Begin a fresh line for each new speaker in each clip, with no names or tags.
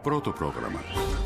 Πρώτο πρόγραμμα.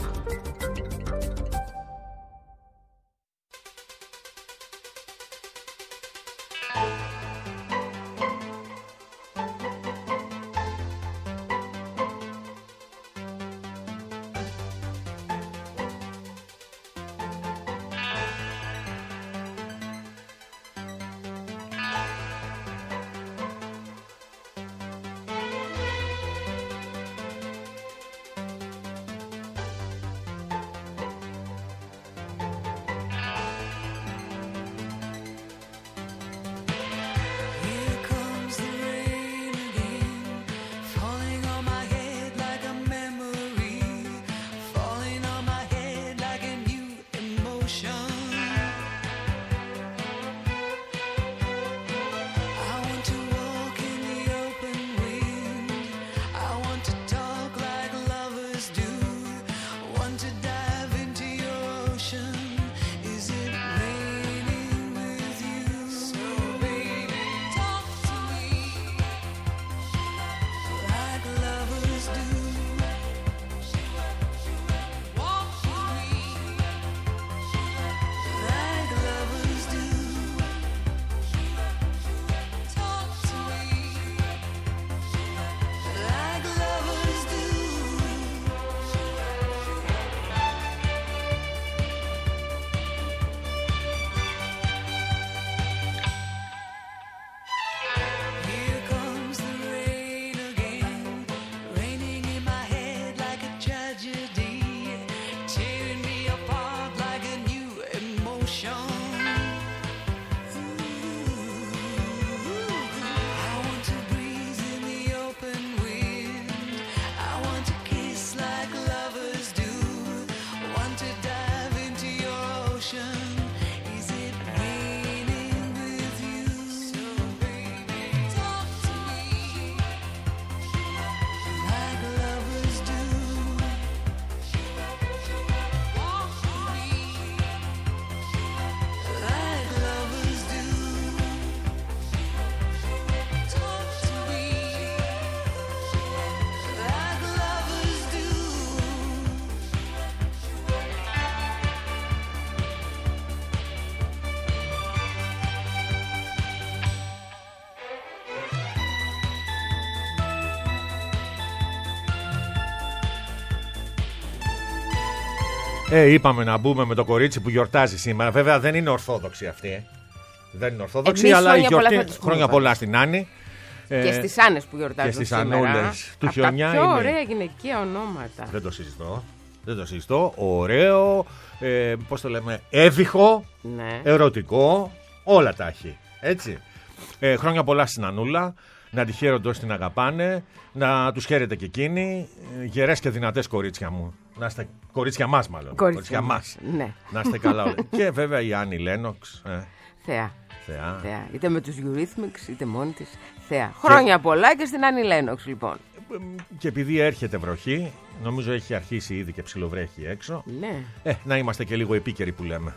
Είπαμε να μπούμε με το κορίτσι που γιορτάζει σήμερα. Βέβαια δεν είναι ορθόδοξη αυτή. Δεν είναι ορθόδοξη, αλλά η γιορτή. Χρόνια πολλά στην Άννη.
Και στις Άννες που γιορτάζουν
και στις
σήμερα.
Ανούλες του χιονιά.
Τα πιο ωραία γυναικεία ονόματα.
Δεν το συζητώ. Δεν το συζητώ. Ωραίο. Πώς το λέμε. Έβυχο.
Ναι.
Ερωτικό. Όλα τα έχει. Έτσι. Χρόνια πολλά στην Ανούλα. Να τη χαίρονται όσοι την αγαπάνε. Να τους χαίρετε και εκείνοι. Γερές και δυνατές κορίτσια μου. Να είστε κορίτσια μας, μάλλον. Κορίτσια μας.
Ναι.
Να είστε καλά όλοι. Και βέβαια η Άννη Λένοξ.
Θεά.
Θεά.
Είτε με τους Eurythmics είτε μόνη της. Θεά. Χρόνια πολλά και στην Άννη Λένοξ, λοιπόν.
Και επειδή έρχεται βροχή, νομίζω έχει αρχίσει ήδη και ψιλοβρέχει έξω.
Ναι.
Να είμαστε και λίγο επίκαιροι που λέμε.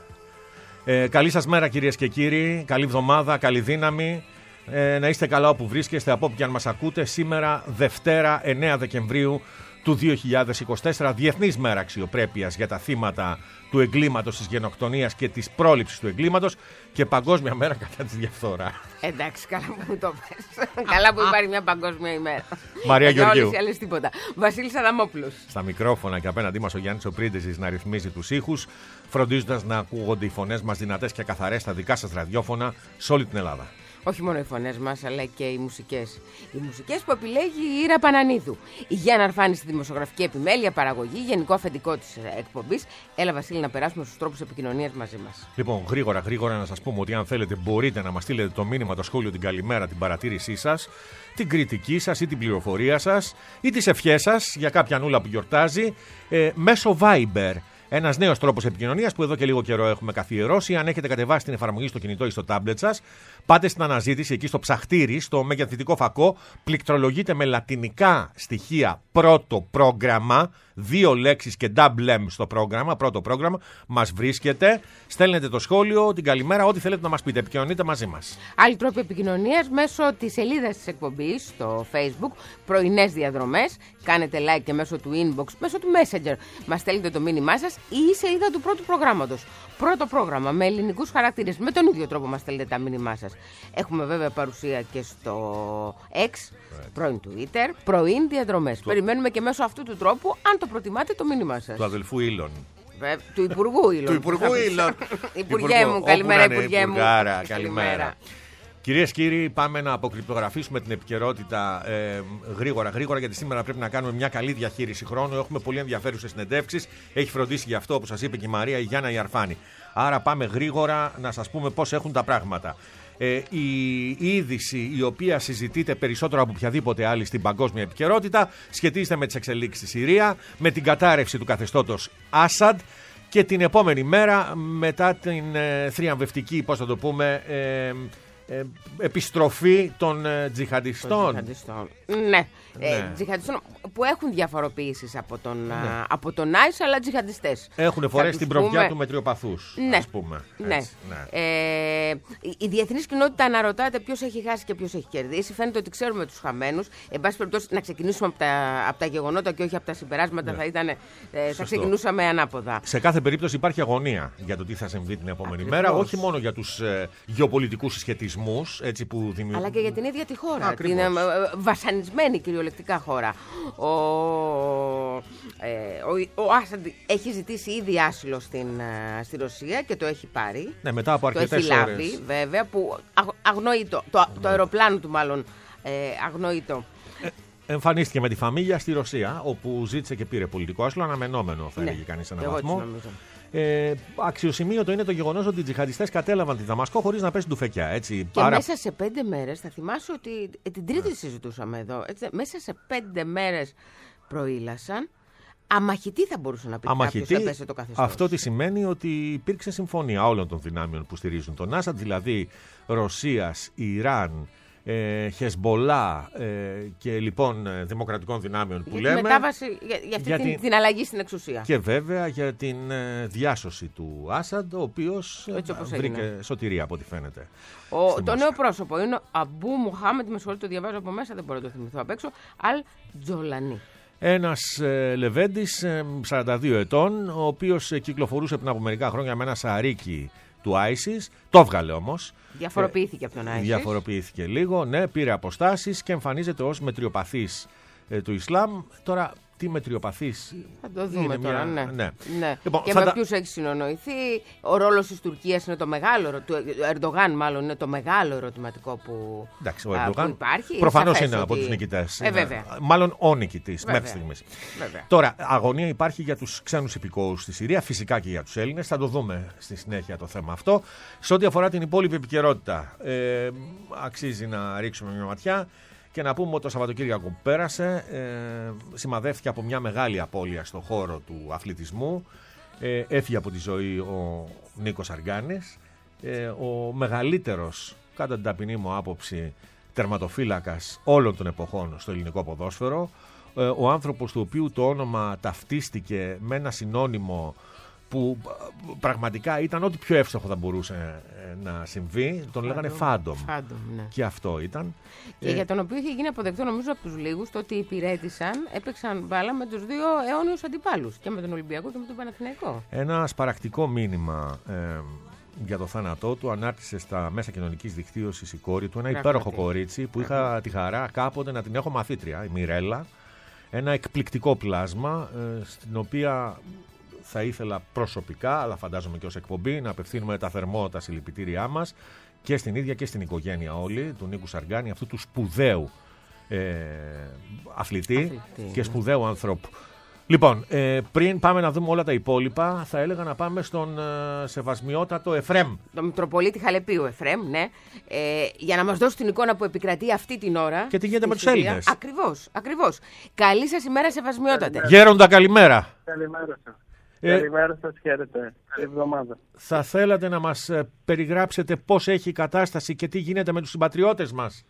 Καλή σας μέρα, κυρίες και κύριοι. Καλή εβδομάδα, καλή δύναμη. Να είστε καλά όπου βρίσκεστε, από όπου και αν μας ακούτε. Σήμερα, Δευτέρα, 9 Δεκεμβρίου του 2024, Διεθνής Μέρα Αξιοπρέπειας για τα θύματα του εγκλήματος, της γενοκτονίας και της πρόληψης του εγκλήματος και Παγκόσμια Μέρα κατά της διαφθοράς.
Εντάξει, καλά που μου το πες. Καλά που υπάρχει μια παγκόσμια ημέρα.
Μαρία Γεωργίου.
Όλες οι άλλες τίποτα. Βασίλης Αδαμόπουλος.
Στα μικρόφωνα και απέναντί μας ο Γιάννης ο Πρίντεζης να ρυθμίζει τους ήχους, φροντίζοντας να ακούγονται οι φωνές μας δυνατές και καθαρές στα δικά σας ραδιόφωνα σε όλη την Ελλάδα.
Όχι μόνο οι φωνές μας, αλλά και οι μουσικές. Οι μουσικές που επιλέγει η Ήρα Πανανίδου. Η Γιάννα Αρφάνη στη δημοσιογραφική επιμέλεια, παραγωγή, γενικό αφεντικό της εκπομπής. Έλα, Βασίλη, να περάσουμε στους τρόπους επικοινωνίας μαζί μας.
Λοιπόν, γρήγορα να σας πούμε ότι αν θέλετε μπορείτε να μας στείλετε το μήνυμα, το σχόλιο, την καλημέρα, την παρατήρησή σας, την κριτική σας ή την πληροφορία σας ή τις ευχές σας για κάποια Ανούλα που γιορτάζει μέσω Viber Ένας νέος τρόπος επικοινωνίας που εδώ και λίγο καιρό έχουμε καθιερώσει. Αν έχετε κατεβάσει την εφαρμογή στο κινητό ή στο τάμπλετ σας, πάτε στην αναζήτηση εκεί στο ψαχτήρι, στο μεγεθυντικό φακό, πληκτρολογείτε με λατινικά στοιχεία πρώτο πρόγραμμα, 2 λέξεις και double M στο πρόγραμμα, πρώτο πρόγραμμα, μας βρίσκετε, στέλνετε το σχόλιο, την καλημέρα, ό,τι θέλετε να μας πείτε, επικοινωνείτε μαζί μας.
Άλλοι τρόποι επικοινωνίας μέσω της σελίδας της εκπομπής στο Facebook, πρωινές διαδρομές, κάνετε like και μέσω του inbox, μέσω του Messenger, μας στέλνετε το μήνυμά σας ή η σελίδα του πρώτου προγράμματος. Πρώτο πρόγραμμα με ελληνικούς χαρακτήρες, με τον ίδιο τρόπο μας στέλνετε τα μήνυμά σας. Έχουμε βέβαια παρουσία και στο X, πρώην Twitter, πρωιν διαδρομές. Περιμένουμε και μέσω αυτού του τρόπου, αν το προτιμάτε, το μήνυμά σας.
Του αδελφού Ήλον.
Του Υπουργού Ήλον.
Του Υπουργού Ήλον.
Υπουργέ μου, καλημέρα, Υπουργέ μου.
Καλημέρα. Κυρίες και κύριοι, πάμε να αποκρυπτογραφήσουμε την επικαιρότητα γρήγορα, γιατί σήμερα πρέπει να κάνουμε μια καλή διαχείριση χρόνου. Έχουμε πολύ ενδιαφέρουσες συνεντεύξεις. Έχει φροντίσει γι' αυτό, όπως σας είπε και η Μαρία η Γιάννα Ιαρφάνη. Άρα πάμε γρήγορα να σας πούμε πώς έχουν τα πράγματα. Η είδηση η οποία συζητείται περισσότερο από οποιαδήποτε άλλη στην παγκόσμια επικαιρότητα σχετίζεται με τις εξελίξεις στη Συρία, με την κατάρρευση του καθεστώτος Άσαντ και την επόμενη μέρα μετά την θριαμβευτική, πώς θα το πούμε, επιστροφή των τζιχαντιστών.
Ναι, τζιχαντιστών που έχουν διαφοροποιήσεις από τον Άις, αλλά τζιχαντιστές.
Έχουν φορέσει την προβιά του μετριοπαθούς, ας πούμε.
Ναι.
Έτσι, ναι.
Η διεθνής κοινότητα αναρωτάται ποιος έχει χάσει και ποιος έχει κερδίσει. Φαίνεται ότι ξέρουμε τους χαμένους. Εν πάση περιπτώσει, να ξεκινήσουμε από τα γεγονότα και όχι από τα συμπεράσματα, ναι. Θα ξεκινούσαμε ανάποδα.
Σε κάθε περίπτωση υπάρχει αγωνία για το τι θα συμβεί την επόμενη μέρα, όχι μόνο για τους γεωπολιτικούς συσχετισμούς που δημιουργούν,
αλλά και για την ίδια τη χώρα. Την βασανισμένη κυριολεκτικά χώρα. Ο Άσαντ έχει ζητήσει ήδη άσυλο στη Ρωσία και το έχει πάρει.
Ναι, μετά από αρκετές ώρες.
Το έχει λάβει, βέβαια, που αγνοεί το αεροπλάνο του μάλλον αγνοεί το.
Εμφανίστηκε με τη φαμίλια στη Ρωσία, όπου ζήτησε και πήρε πολιτικό άσυλο, αναμενόμενο θα έλεγε κανείς σε έναν βαθμό. Αξιοσημείωτο είναι το γεγονός ότι οι τζιχαντιστές κατέλαβαν τη Δαμασκό χωρίς να πέσει ντουφεκιά. Έτσι.
Και μέσα σε 5 μέρες, θα θυμάσαι ότι την Τρίτη συζητούσαμε εδώ, έτσι, μέσα σε 5 μέρες προήλασαν. Αμαχητή θα μπορούσε να πει κάποιος έπεσε το καθεστώς.
Αυτό τι σημαίνει ότι υπήρξε συμφωνία όλων των δυνάμεων που στηρίζουν τον Άσαντ, δηλαδή Ρωσίας, Ιράν, Χεσμπολά και λοιπόν δημοκρατικών δυνάμεων που λέμε.
Για τη μετάβαση, για αυτή την αλλαγή στην εξουσία.
Και βέβαια για την διάσωση του Άσαντ, ο οποίος βρήκε σωτηρία από ό,τι φαίνεται.
Το νέο πρόσωπο είναι ο Αμπού Μουχάμετ, με συγχωρείτε, το διαβάζω από μέσα, δεν μπορώ να το θυμηθώ απ' έξω, Αλ Τζολανί.
Ένας Λεβέντης, 42 ετών, ο οποίος κυκλοφορούσε πριν από μερικά χρόνια με ένα σαρίκι του ISIS, το έβγαλε όμως.
Διαφοροποιήθηκε από τον ISIS.
Διαφοροποιήθηκε λίγο, ναι, πήρε αποστάσεις και εμφανίζεται ως μετριοπαθής του Ισλάμ. Τώρα, τι μετριοπαθής.
Θα το δούμε τώρα, ναι.
Λοιπόν,
και με ποιους έχει συνονοηθεί. Ο ρόλος της Τουρκίας είναι το μεγάλο, του Ερντογάν μάλλον είναι το μεγάλο ερωτηματικό που,
εντάξει, ο Ερντογάν
που υπάρχει.
Προφανώς είναι από τους νικητές. Μάλλον ο νικητής μέχρι στιγμής. Τώρα, αγωνία υπάρχει για τους ξένους υπηκόους στη Συρία, φυσικά και για τους Έλληνες. Θα το δούμε στη συνέχεια το θέμα αυτό. Σε ό,τι αφορά την υπόλοιπη επικαιρότητα, αξίζει να ρίξουμε μια ματιά. Και να πούμε ότι το Σαββατοκύριακο που πέρασε σημαδεύτηκε από μια μεγάλη απώλεια στον χώρο του αθλητισμού. Έφυγε από τη ζωή ο Νίκος Αργάνης, ο μεγαλύτερος, κατά την ταπεινή μου άποψη, τερματοφύλακας όλων των εποχών στο ελληνικό ποδόσφαιρο. Ο άνθρωπος του οποίου το όνομα ταυτίστηκε με ένα συνώνυμο που πραγματικά ήταν ό,τι πιο εύστοχο θα μπορούσε να συμβεί. Τον λέγανε Φάντομ.
Ναι.
Και αυτό ήταν.
Και για τον οποίο είχε γίνει αποδεκτό, νομίζω, από τους λίγους, το ότι υπηρέτησαν, έπαιξαν μπάλα με τους δύο αιώνιους αντιπάλους. Και με τον Ολυμπιακό και με τον Παναθηναϊκό.
Ένα σπαρακτικό μήνυμα για το θάνατό του ανάρτησε στα μέσα κοινωνικής δικτύωσης η κόρη του. Ένα υπέροχο κορίτσι που είχα τη χαρά κάποτε να την έχω μαθήτρια, η Μιρέλα. Ένα εκπληκτικό πλάσμα, στην οποία θα ήθελα προσωπικά, αλλά φαντάζομαι και ως εκπομπή, να απευθύνουμε τα θερμότατα συλληπιτήριά μας και στην ίδια και στην οικογένεια όλη του Νίκου Σαργκάνη, αυτού του σπουδαίου αθλητή και σπουδαίου ανθρώπου. Λοιπόν, πριν πάμε να δούμε όλα τα υπόλοιπα, θα έλεγα να πάμε στον σεβασμιότατο Εφρέμ.
Το Μητροπολίτη Χαλεπίου Εφρέμ, ναι. Για να μας δώσει την εικόνα που επικρατεί αυτή την ώρα.
Και τι γίνεται με τους Έλληνες.
Ακριβώς. Καλή σας ημέρα, σεβασμιότατε.
Γέροντα, καλημέρα.
Καλημέρα σας. Καλημέρα σας, χαίρετε. Καλή εβδομάδα.
Θα θέλατε να μας περιγράψετε πώς έχει η κατάσταση και τι γίνεται με τους συμπατριώτες μας?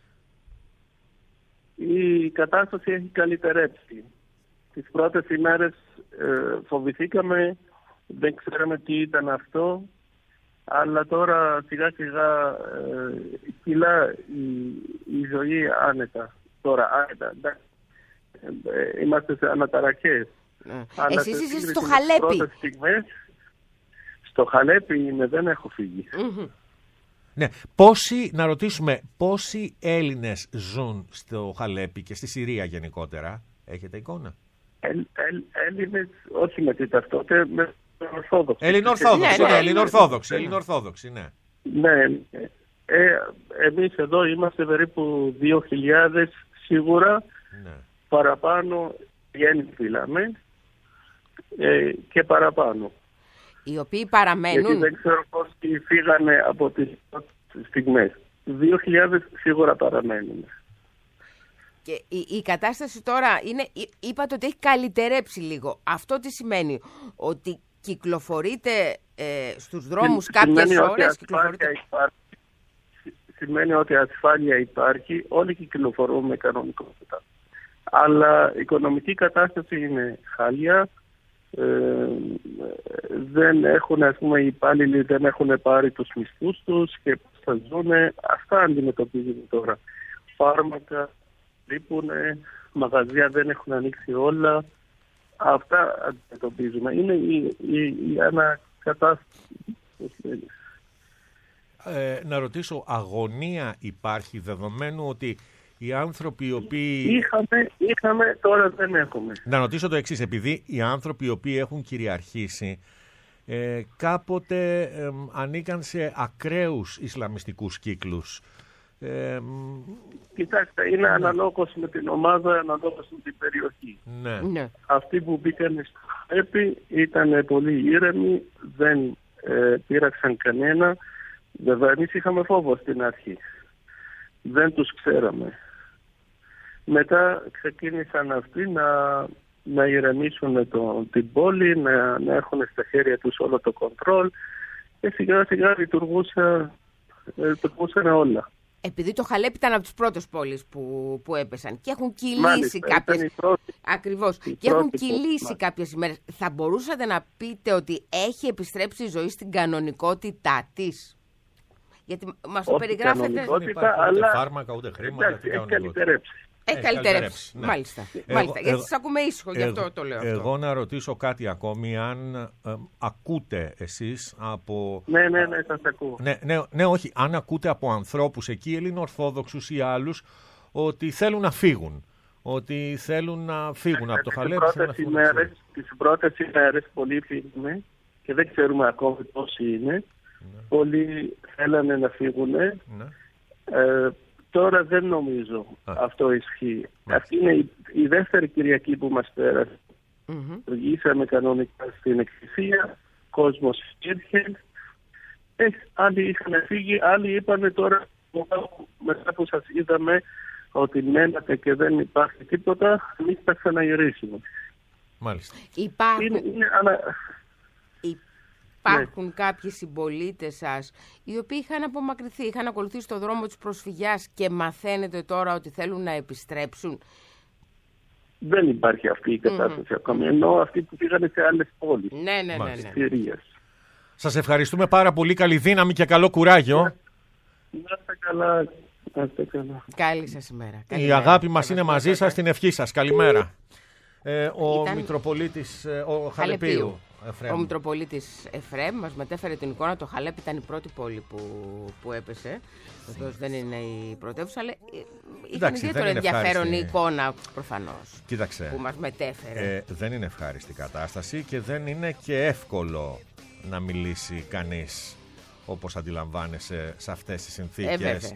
Η κατάσταση έχει καλυτερέψει. Τις πρώτες ημέρες φοβηθήκαμε, δεν ξέραμε τι ήταν αυτό, αλλά τώρα σιγά σιγά κυλά η ζωή άνετα. Τώρα άνετα, είμαστε σε αναταραχές.
Εσείς είστε στο Χαλέπι.
Στο Χαλέπι είμαι, δεν έχω φύγει.
Ναι, να ρωτήσουμε πόσοι Έλληνες ζουν στο Χαλέπι και στη Συρία γενικότερα? Έχετε εικόνα?
Έλληνες, όχι με τη ταυτότητα, με Ορθόδοξοι.
Ελληνοορθόδοξοι, ναι.
Ναι, εμείς εδώ είμαστε περίπου 2.000 σίγουρα,
ναι.
Παραπάνω γέννη φυλάμε και παραπάνω.
Οι οποίοι παραμένουν.
Γιατί δεν ξέρω πόσοι φύγανε από τις στιγμές. 2.000 σίγουρα παραμένουν.
Και η κατάσταση τώρα είναι, είπατε ότι έχει καλυτερέψει λίγο. Αυτό τι σημαίνει? Ότι κυκλοφορείτε στους δρόμους κάποιες ώρες?
Σημαίνει ότι ασφάλεια υπάρχει, όλοι κυκλοφορούμε κανονικότητα. Αλλά η οικονομική κατάσταση είναι χάλια. Δεν έχουν, ας πούμε, οι υπάλληλοι δεν έχουν πάρει τους μισθούς τους και θα ζουνε. Αυτά αντιμετωπίζουν τώρα. Φάρμακα λείπουνε, μαγαζιά δεν έχουν ανοίξει όλα. Αυτά αντιμετωπίζουμε. Είναι η ανακατάσταση.
Να ρωτήσω, αγωνία υπάρχει δεδομένου ότι οι άνθρωποι οι οποίοι...
Είχαμε, τώρα δεν έχουμε.
Να ρωτήσω το εξής, επειδή οι άνθρωποι οι οποίοι έχουν κυριαρχήσει κάποτε ανήκαν σε ακραίους ισλαμιστικούς κύκλους.
Κοιτάξτε, είναι αναλόγως με την ομάδα, αναλόγως με την περιοχή.
Ναι.
Αυτοί που μπήκαν στο Χαλέπι ήταν πολύ ήρεμοι, δεν πείραξαν κανένα. Βέβαια, εμείς είχαμε φόβο στην αρχή. Δεν τους ξέραμε. Μετά ξεκίνησαν αυτοί να ηρεμήσουν την πόλη, να έχουν στα χέρια τους όλο το κοντρόλ και σιγά σιγά λειτουργούσαν όλα.
Επειδή το Χαλέπι ήταν από τις πρώτες πόλεις που έπεσαν και έχουν κυλήσει κάποιες... Ακριβώς. Και έχουν κυλήσει κάποιες ημέρες. Θα μπορούσατε να πείτε ότι έχει επιστρέψει η ζωή στην κανονικότητά της? Γιατί μας το περιγράφετε...
Δεν υπάρχει ούτε φάρμακα, ούτε χρήματα.
Έχει καλυτερέψει.
Έχει καλυτερέψει. Ναι. Μάλιστα. Γιατί σας ακούμε ήσυχο, γι' αυτό το λέω αυτό.
Εγώ να ρωτήσω κάτι ακόμη, αν ακούτε εσείς από...
Ναι, σας ακούω.
Ναι, όχι. Αν ακούτε από ανθρώπους εκεί, Ελληνοορθόδοξους ή άλλους, ότι θέλουν να φύγουν. Ότι θέλουν να φύγουν από το Χαλέπι.
Τις πρώτες ημέρες πολλοί φύγουν και δεν ξέρουμε ακόμη πόσοι είναι. Ναι. Πολλοί θέλανε να φύγουν. Ναι. Τώρα δεν νομίζω αυτό ισχύει. Αυτή είναι η δεύτερη Κυριακή που μας πέρασε. Λειτουργήσαμε κανονικά στην εκκλησία, κόσμος υπήρχε. Άλλοι είχαν φύγει, άλλοι είπαν τώρα, μετά που σας είδαμε ότι μένατε και δεν υπάρχει τίποτα, εμείς θα ξαναγυρίσουμε.
Μάλιστα.
Υπάρχουν κάποιοι συμπολίτες σας οι οποίοι είχαν απομακρυνθεί, είχαν ακολουθήσει το δρόμο της προσφυγιάς και μαθαίνετε τώρα ότι θέλουν να επιστρέψουν?
Δεν υπάρχει αυτή η κατάσταση ακόμη, ενώ αυτοί που πήγανε σε άλλες πόλεις.
Ναι.
Σας ευχαριστούμε πάρα πολύ, καλή δύναμη και καλό κουράγιο.
Να είστε καλά.
Καλή σας ημέρα.
Η αγάπη μας είναι μαζί σας, την ευχή σας. Καλημέρα. Ο Μητροπολίτης Χαλεπίου.
Ο Μητροπολίτης Εφραίμ μας μετέφερε την εικόνα. Το Χαλέπι ήταν η πρώτη πόλη που έπεσε. Βεβαίως δεν είναι η πρωτεύουσα, αλλά ήταν ιδιαίτερο ενδιαφέρον η εικόνα προφανώς.
Κοίταξε,
που μας μετέφερε.
Δεν είναι ευχάριστη κατάσταση και δεν είναι και εύκολο να μιλήσει κανείς όπως αντιλαμβάνεσαι σε αυτές τις συνθήκες.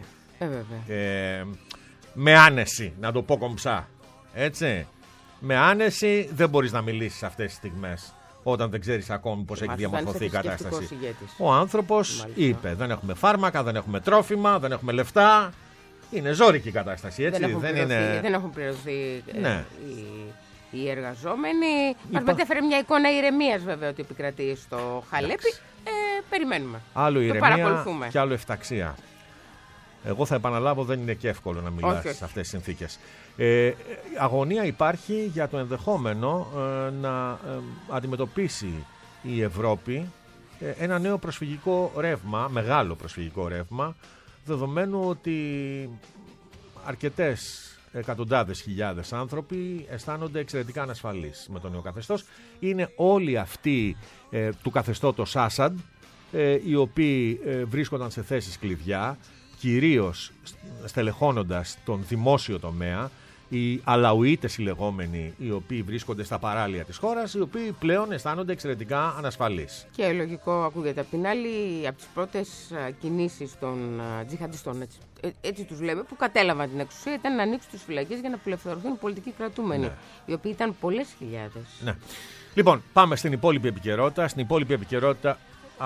Με άνεση, να το πω κομψά. Έτσι. Με άνεση δεν μπορείς να μιλήσεις σε αυτές τις στιγμές, όταν δεν ξέρεις ακόμη πώς έχει διαμορφωθεί η κατάσταση. Ο άνθρωπος είπε: δεν έχουμε φάρμακα, δεν έχουμε τρόφιμα, δεν έχουμε λεφτά. Είναι ζώρικη η κατάσταση, έτσι.
Δεν έχουν πληρωθεί οι εργαζόμενοι. Μας μετέφερε μια εικόνα ηρεμίας βέβαια ότι επικρατεί στο Χαλέπι. Περιμένουμε.
Άλλο ηρεμία και άλλο εφταξία. Εγώ θα επαναλάβω, δεν είναι και εύκολο να μιλάς σε αυτές τις συνθήκες. Αγωνία υπάρχει για το ενδεχόμενο να αντιμετωπίσει η Ευρώπη ένα νέο προσφυγικό ρεύμα, μεγάλο προσφυγικό ρεύμα, δεδομένου ότι αρκετές εκατοντάδες χιλιάδες άνθρωποι αισθάνονται εξαιρετικά ανασφαλείς με το νέο καθεστώς. Είναι όλοι αυτοί του καθεστώτος Άσαντ, οι οποίοι βρίσκονταν σε θέσεις κλειδιά, κυρίως στελεχώνοντας τον δημόσιο τομέα, οι Αλαουίτες οι λεγόμενοι, οι οποίοι βρίσκονται στα παράλια της χώρας, οι οποίοι πλέον αισθάνονται εξαιρετικά ανασφαλείς.
Και λογικό ακούγεται. Απ' την άλλη, από τις πρώτες κινήσεις των τζιχαντιστών, έτσι τους λέμε, που κατέλαβαν την εξουσία, ήταν να ανοίξουν τις φυλακές για να απελευθερωθούν οι πολιτικοί κρατούμενοι, οι οποίοι ήταν πολλές χιλιάδες.
Ναι. Λοιπόν, πάμε στην υπόλοιπη επικαιρότητα. Στην υπόλοιπη επικαιρότητα...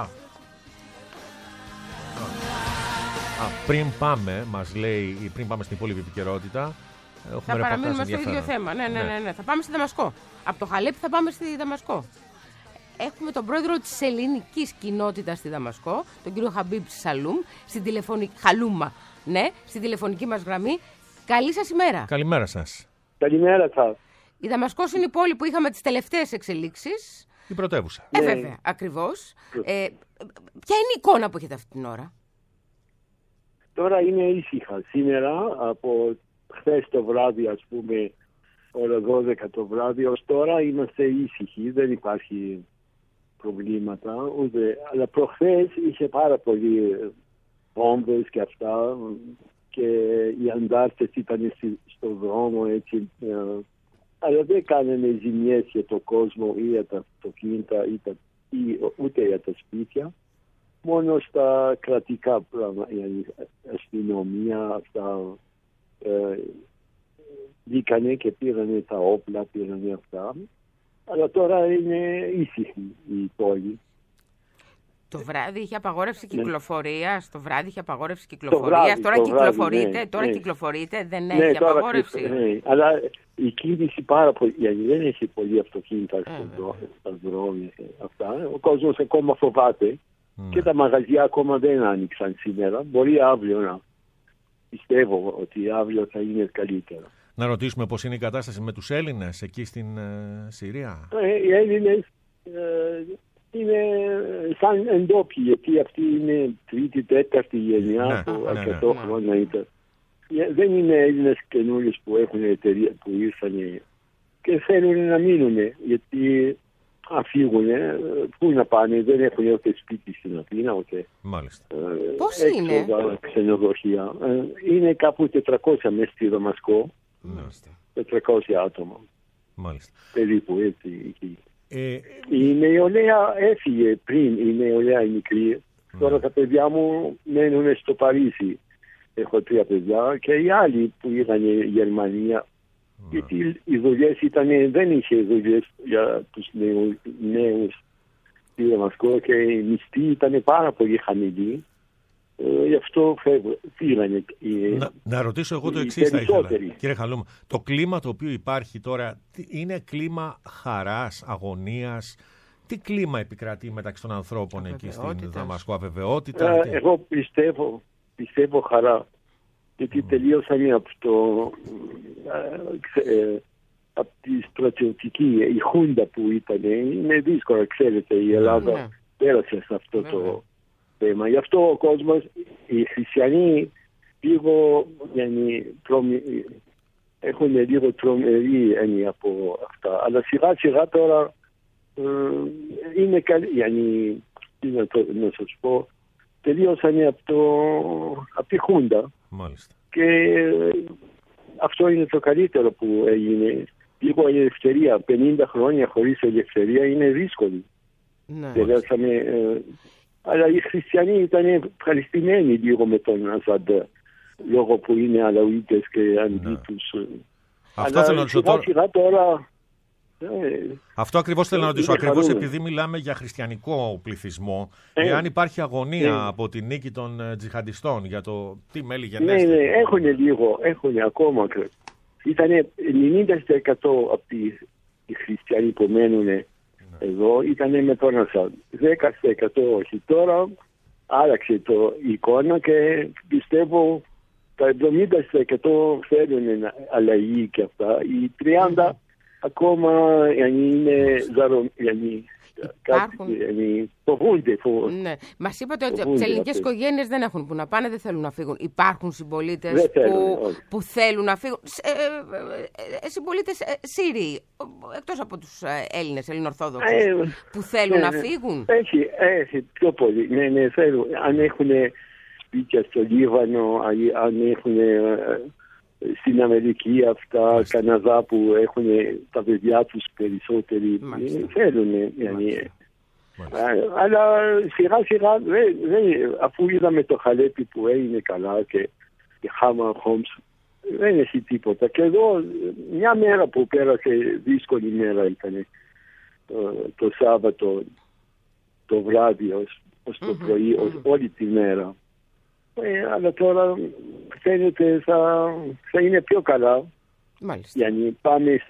πριν πάμε, μας λέει, πριν πάμε στην υπόλοιπη επικαιρότητα,
θα παραμείνουμε στο ίδιο θέμα. Ναι. Θα πάμε στη Δαμασκό. Από το Χαλέπι θα πάμε στη Δαμασκό. Έχουμε τον πρόεδρο της ελληνικής κοινότητας στη Δαμασκό, τον κύριο Χαμπίμπ Σαλούμ, Χαλούμα, στην τηλεφωνική μας γραμμή. Καλή σας ημέρα.
Καλημέρα σας.
Καλημέρα σας.
Η Δαμασκός είναι η πόλη που είχαμε τις τελευταίες εξελίξεις.
Η πρωτεύουσα.
Βέβαια, ακριβώς. Ποια είναι η εικόνα που έχετε αυτή την ώρα?
Τώρα είναι ήσυχα. Σήμερα, από χθες το βράδυ, ας πούμε, ώρα 12 το βράδυ, ως τώρα είμαστε ήσυχοι. Δεν υπάρχει προβλήματα. Αλλά προχθές είχε πάρα πολλοί βόμβες και αυτά, και οι αντάρτες ήταν στον δρόμο έτσι. Αλλά δεν κάνανε ζημιές για το κόσμο ή για τα αυτοκίνητα ούτε για τα σπίτια. Μόνο στα κρατικά πράγματα, η αστυνομία, αυτά βγήκανε και πήρανε τα όπλα, πήρανε αυτά. Αλλά τώρα είναι ήσυχη η πόλη.
Το βράδυ είχε απαγόρευση κυκλοφορίας, τώρα κυκλοφορείτε, κυκλοφορείτε, δεν έχει απαγόρευση.
Ναι, αλλά η κίνηση πάρα πολύ, γιατί δεν έχει πολλοί αυτοκίνητα στα δρόμια αυτά. Ο κόσμος ακόμα φοβάται. Και τα μαγαζιά ακόμα δεν άνοιξαν σήμερα. Μπορεί αύριο να πιστεύω ότι αύριο θα είναι καλύτερα.
Να ρωτήσουμε πώς είναι η κατάσταση με τους Έλληνες εκεί στην Συρία.
Οι Έλληνες είναι σαν εντόπιοι, γιατί αυτή είναι τρίτη, τέταρτη γενιά που αρκετό χρόνο ήταν. Δεν είναι Έλληνες καινούριες που έχουν εταιρεία που ήρθαν και θέλουν να μείνουν, γιατί φύγουν, πού να πάνε, δεν έχουν ούτε σπίτι στην Αθήνα, ούτε.
Μάλιστα.
Πώς είναι?
Ξενοδοχεία. Είναι κάπου 400 μέσα στη Δαμασκό. 400 άτομα.
Μάλιστα.
Περίπου έτσι. Η νεολαία έφυγε πριν, η νεολαία η μικρή. Τώρα τα παιδιά μου μένουν στο Παρίσι. Έχω 3 παιδιά και οι άλλοι που είχαν Γερμανία. Γιατί οι δουλειές δεν είχε δουλειές για τους νέους στη Δαμασκό και οι μισθοί ήταν πάρα πολύ χαμηλοί. Γι' αυτό φύγανε.
Να ρωτήσω εγώ το εξής θα ήθελα, κύριε Χαλούμα. Το κλίμα το οποίο υπάρχει τώρα είναι κλίμα χαράς, αγωνίας? Τι κλίμα επικρατεί μεταξύ των ανθρώπων εκεί στην Δαμασκό? Αβεβαιότητα?
Εγώ πιστεύω χαρά. Γιατί τελείωσαν από τη στρατιωτική, η Χούντα που ήταν. Είναι δύσκολο, ξέρετε, η Ελλάδα πέρασε σε αυτό το θέμα. Γι' αυτό ο κόσμος, οι χριστιανοί λίγο έχουν λίγο τρομερή έννοια από αυτά. Αλλά σιγά σιγά τώρα είναι καλή. Τι να σας πω, τελείωσαν από τη Χούντα.
Μάλιστα.
Και αυτό είναι το καλύτερο που έγινε. Λίγο η ελευθερία, 50 χρόνια χωρίς ελευθερία είναι δύσκολη. Αλλά οι χριστιανοί ήταν ευχαριστημένοι λίγο με τον Ασάντ, λόγω που είναι Αλαουίτες και αντί τους.
Αυτό θέλω να ρωτήσω
τώρα.
Αυτό ακριβώς θέλω να ρωτήσω. Ακριβώς επειδή μιλάμε για χριστιανικό πληθυσμό, εάν υπάρχει αγωνία από τη νίκη των τζιχαντιστών για το τι μέλη γενέστε.
Ναι, έχουν ακόμα. Ήταν 90% από οι χριστιανοί που μένουν εδώ ήταν με τον Ασάντ. 10% όχι. Τώρα άλλαξε η εικόνα και πιστεύω τα 70% θέλουν αλλαγή και αυτά. Οι 30% ακόμα είναι φοβούνται.
Ναι. Μας είπατε ότι από τις ελληνικές οικογένειες δεν έχουν που να πάνε, δεν θέλουν να φύγουν. Υπάρχουν συμπολίτες που θέλουν να φύγουν. Συμπολίτες Σύριοι, εκτός από τους Έλληνες, Ελληνοορθόδοξους, που θέλουν να φύγουν.
Έχει πιο πολύ. Ναι, θέλουν. Αν έχουν σπίτια στο Λίβανο, αν έχουν στην Αμερική αυτά, Καναδά που έχουν τα παιδιά τους περισσότεροι, θέλουν. Αλλά σιγά σιγά, αφού είδαμε το Χαλέπι που έγινε καλά και Χάμα Χόμς, δεν έχει τίποτα. Και εδώ μια μέρα που πέρασε, δύσκολη μέρα ήταν το Σάββατο, το βράδυ ως το πρωί, όλη τη μέρα. Αλλά τώρα φαίνεται θα είναι πιο καλά. Yani, πάμε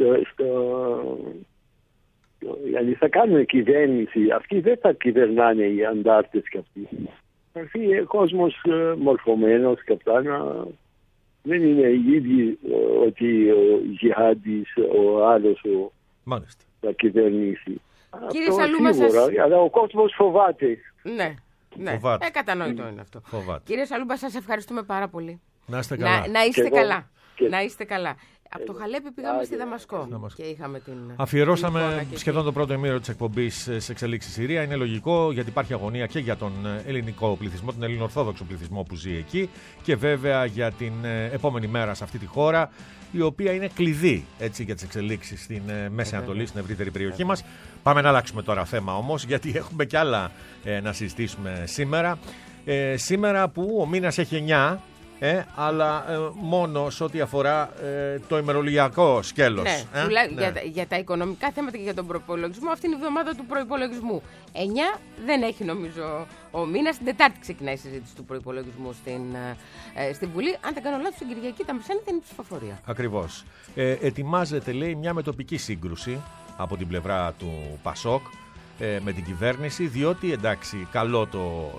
θα κάνουμε κυβέρνηση. Αυτοί δεν θα κυβερνάνε οι αντάρτες και αυτοί. Αυτοί ο κόσμος μορφωμένος και αυτά δεν είναι οι ίδιοι ότι ο Τζιχάντης, ο άλλος θα κυβερνήσει.
Κύριε Σαλούμπα,
σίγουρα, αλλά ο κόσμος φοβάται.
Ναι. Ναι, κατανοητό είναι αυτό. Κύριε Σαλούμπα, σας ευχαριστούμε πάρα πολύ.
Να είστε καλά.
Να είστε καλά. Να είστε καλά. Από το Χαλέπι πήγαμε στη Δαμασκό και είχαμε την...
Αφιερώσαμε σχεδόν το πρώτο ημίρο της εκπομπής σε εξελίξεις στη Συρία. Είναι λογικό, γιατί υπάρχει αγωνία και για τον ελληνικό πληθυσμό, τον ελληνοορθόδοξο πληθυσμό που ζει εκεί, και βέβαια για την επόμενη μέρα σε αυτή τη χώρα, η οποία είναι κλειδί για τις εξελίξεις στην Μέση Ανατολή, στην ευρύτερη περιοχή μας. Πάμε να αλλάξουμε τώρα θέμα όμως, γιατί έχουμε κι άλλα να συζητήσουμε σήμερα. Σήμερα που ο μήνας έχει 9, αλλά μόνο σε ό,τι αφορά το ημερολογιακό σκέλος.
Ναι, για τα οικονομικά θέματα και για τον προϋπολογισμό, αυτή είναι η εβδομάδα του προϋπολογισμού. 9 δεν έχει νομίζω ο μήνας. Την Τετάρτη ξεκινάει η συζήτηση του προϋπολογισμού στην Βουλή. Αν δεν κάνω λάθος, την Κυριακή τα μεσάνυχτα είναι η ψηφοφορία.
Ακριβώς. Ετοιμάζεται, λέει, μια μετοπική σύγκρουση από την πλευρά του Πασόκ με την κυβέρνηση, διότι εντάξει, καλό το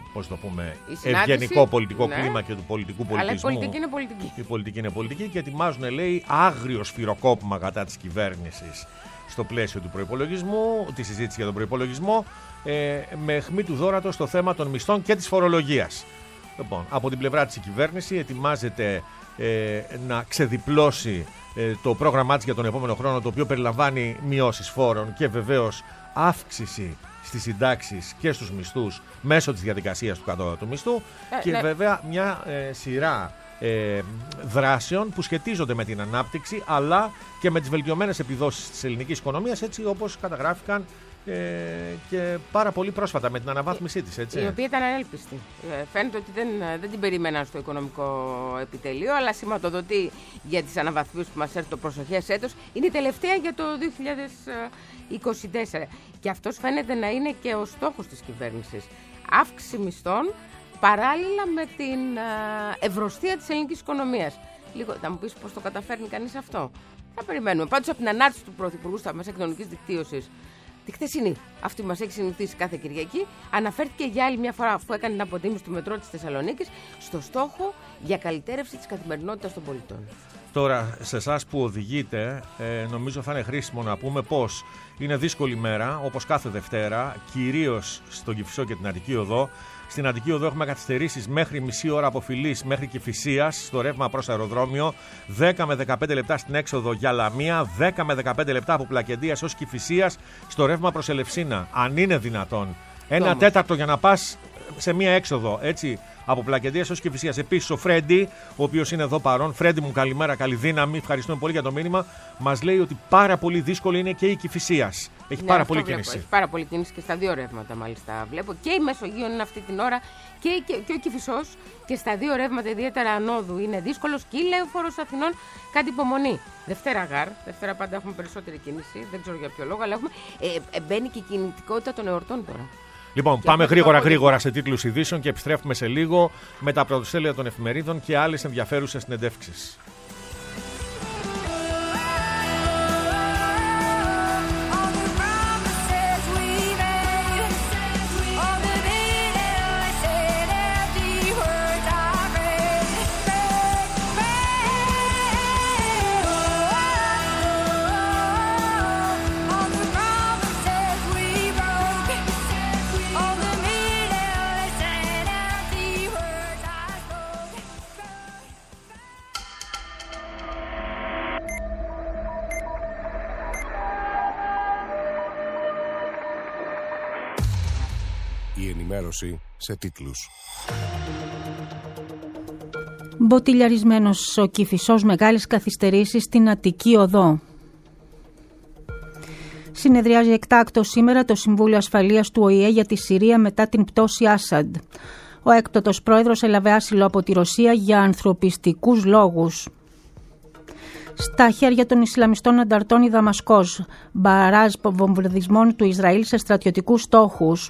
ευγενικό πολιτικό κλίμα και του πολιτικού πολιτισμού.
Αλλά η πολιτική είναι πολιτική.
Η πολιτική είναι πολιτική και ετοιμάζουν, λέει, άγριο σφυροκόπημα κατά της κυβέρνησης στο πλαίσιο του προϋπολογισμού, τη συζήτηση για τον προϋπολογισμό, με αιχμή του δώρατος στο θέμα των μισθών και της φορολογίας. Λοιπόν, από την πλευρά της η κυβέρνηση ετοιμάζεται να ξεδιπλώσει το πρόγραμμά της για τον επόμενο χρόνο, το οποίο περιλαμβάνει μειώσεις φόρων και βεβαίως αύξηση στις συντάξεις και στους μισθούς μέσω της διαδικασίας του κατώτατου μισθού και βέβαια μια σειρά δράσεων που σχετίζονται με την ανάπτυξη αλλά και με τις βελτιωμένες επιδόσεις της ελληνικής οικονομίας, έτσι όπως καταγράφηκαν και πάρα πολύ πρόσφατα με την αναβάθμισή της, έτσι.
Η οποία ήταν ανέλπιστη. Φαίνεται ότι δεν την περίμεναν στο οικονομικό επιτελείο, αλλά σηματοδοτεί για τις αναβαθμίσεις που μας έρθει το προσοχές έτος. Είναι η τελευταία για το 2024. Και αυτός φαίνεται να είναι και ο στόχος της κυβέρνησης. Αύξηση μισθών παράλληλα με την ευρωστία της ελληνικής οικονομίας. Λίγο, θα μου πεις πώς το καταφέρνει κανείς αυτό. Θα περιμένουμε. Πάντως από την ανάρτηση του Πρωθυπουργού στα μέσα κοινωνικής δικτύωσης, τη χθεσινή, αυτή που μας έχει συνηθίσει κάθε Κυριακή, αναφέρθηκε για άλλη μια φορά, αφού έκανε την αποτίμηση του μετρό της Θεσσαλονίκης, στο στόχο για καλυτέρευση της καθημερινότητας των πολιτών. Τώρα,
σε εσάς που οδηγείτε, νομίζω θα είναι χρήσιμο να πούμε πως είναι δύσκολη μέρα, όπως κάθε Δευτέρα, κυρίως στον Κηφισό και την Αττική Οδό. Στην Αττική Οδό έχουμε καθυστερήσεις μέχρι μισή ώρα από Φιλής μέχρι Κηφισίας στο ρεύμα προς αεροδρόμιο, 10 με 15 λεπτά στην έξοδο για Λαμία, 10 με 15 λεπτά από Πλακεντίας ως Κηφισίας στο ρεύμα προς Ελευσίνα. Αν είναι δυνατόν, ένα τέταρτο για να πας σε μία έξοδο, έτσι, από Πλακεντίας ως Κηφισίας. Επίσης ο Φρέντι, ο οποίος είναι εδώ παρόν. Φρέντι μου, καλημέρα, καλή δύναμη. Ευχαριστούμε πολύ για το μήνυμα. Μας λέει ότι πάρα πολύ δύσκολη είναι και η Κηφισίας. Έχει πάρα πολύ κίνηση.
Έχει πάρα πολύ κίνηση και στα δύο ρεύματα, μάλιστα. Βλέπω και η Μεσογείων είναι αυτή την ώρα και ο Κηφισός και στα δύο ρεύματα, ιδιαίτερα ανόδου, είναι δύσκολος. Και η Λεωφόρος Αθηνών, κάτι υπομονή. Δευτέρα γάρ. Δευτέρα πάντα έχουμε περισσότερη κίνηση. Δεν ξέρω για ποιο λόγο, αλλά έχουμε. Μπαίνει και η κινητικότητα των εορτών τώρα.
Λοιπόν, και πάμε γρήγορα σε τίτλους ειδήσεων και επιστρέφουμε σε λίγο με τα πρωτοσέλιδα των εφημερίδων και άλλες ενδιαφέρουσες συνεντεύξεις.
Η ενημέρωση σε τίτλους.
Μποτιλιαρισμένος ο Κηφισός, μεγάλες καθυστερήσεις στην Αττική Οδό. Συνεδριάζει εκτάκτως σήμερα το Συμβούλιο Ασφαλείας του ΟΗΕ για τη Συρία μετά την πτώση Άσαντ. Ο έκτοτος πρόεδρος έλαβε άσυλο από τη Ρωσία για ανθρωπιστικούς λόγους. Στα χέρια των Ισλαμιστών ανταρτών η Δαμασκός, μπαράζ βομβαρδισμών του Ισραήλ σε στρατιωτικούς στόχους.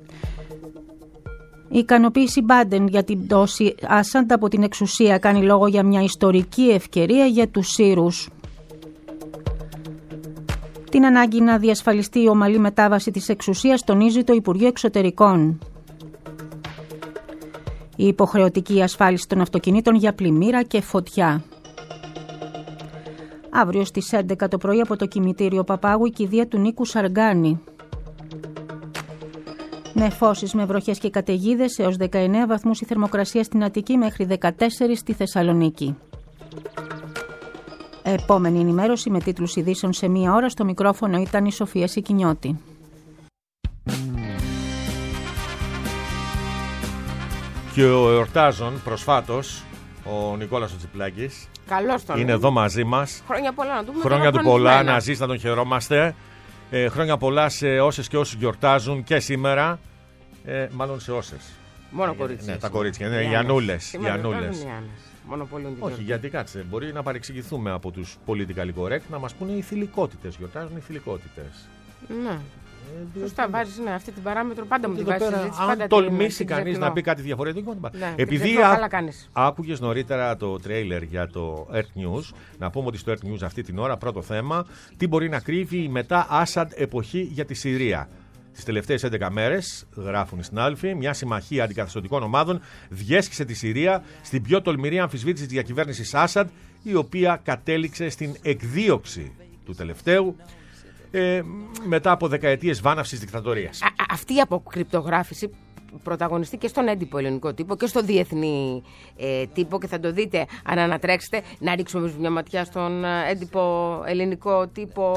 Η ικανοποίηση Μπάντεν για την πτώση Άσαντ από την εξουσία κάνει λόγο για μια ιστορική ευκαιρία για τους Σύρους. Την ανάγκη να διασφαλιστεί η ομαλή μετάβαση της εξουσίας τονίζει το Υπουργείο Εξωτερικών. Η υποχρεωτική ασφάλιση των αυτοκινήτων για πλημμύρα και φωτιά. Αύριο στις 11 το πρωί από το κημητήριο Παπάγου η κηδεία του Νίκου Σαργάνη. Νεφώσεις με βροχές και καταιγίδες, έως 19 βαθμούς η θερμοκρασία στην Αττική, μέχρι 14 στη Θεσσαλονίκη. Επόμενη ενημέρωση με τίτλους ειδήσεων σε μία ώρα. Στο μικρόφωνο ήταν η Σοφία Σικινιώτη.
Και ο εορτάζων προσφάτως, ο Νικόλας ο Τσιπλάκης,
καλώς τον
είναι εδώ μαζί μας.
Χρόνια πολλά να δούμε.
Χρόνια του πολλά, να ζήσει, να τον χαιρόμαστε. Χρόνια πολλά σε όσες και όσους γιορτάζουν και σήμερα. Μάλλον σε όσες.
Μόνο κορίτσια.
Ναι, τα κορίτσια. Οι Ανούλες.
Όχι,
γιατί κάτσε, μπορεί να παρεξηγηθούμε από τους politically correct, να μας πούνε οι θηλυκότητες. Γιορτάζουν οι θηλυκότητες.
Ναι. Σωστά, βάζεις αυτή την παράμετρο, πάντα μου τη βάζεις.
Αν τολμήσει κανείς να πει κάτι διαφορετικό.
Ναι,
επειδή άκουγες νωρίτερα το τρέιλερ για το Earth News, να πούμε ότι στο Earth News αυτή την ώρα πρώτο θέμα, τι μπορεί να κρύβει η μετά Άσαντ εποχή για τη Συρία. Τις τελευταίες 11 μέρες, γράφουν στην Άλφη, μια συμμαχία αντικαθεστωτικών ομάδων διέσχισε τη Συρία στην πιο τολμηρή αμφισβήτηση της διακυβέρνησης Άσαντ, η οποία κατέληξε στην εκδίωξη του τελευταίου μετά από δεκαετίες βάναυσης δικτατορίας.
Αυτή η αποκρυπτογράφηση πρωταγωνιστεί και στον έντυπο ελληνικό τύπο και στο διεθνή τύπο, και θα το δείτε αν ανατρέξετε. Να ρίξουμε μια ματιά στον έντυπο ελληνικό τύπο.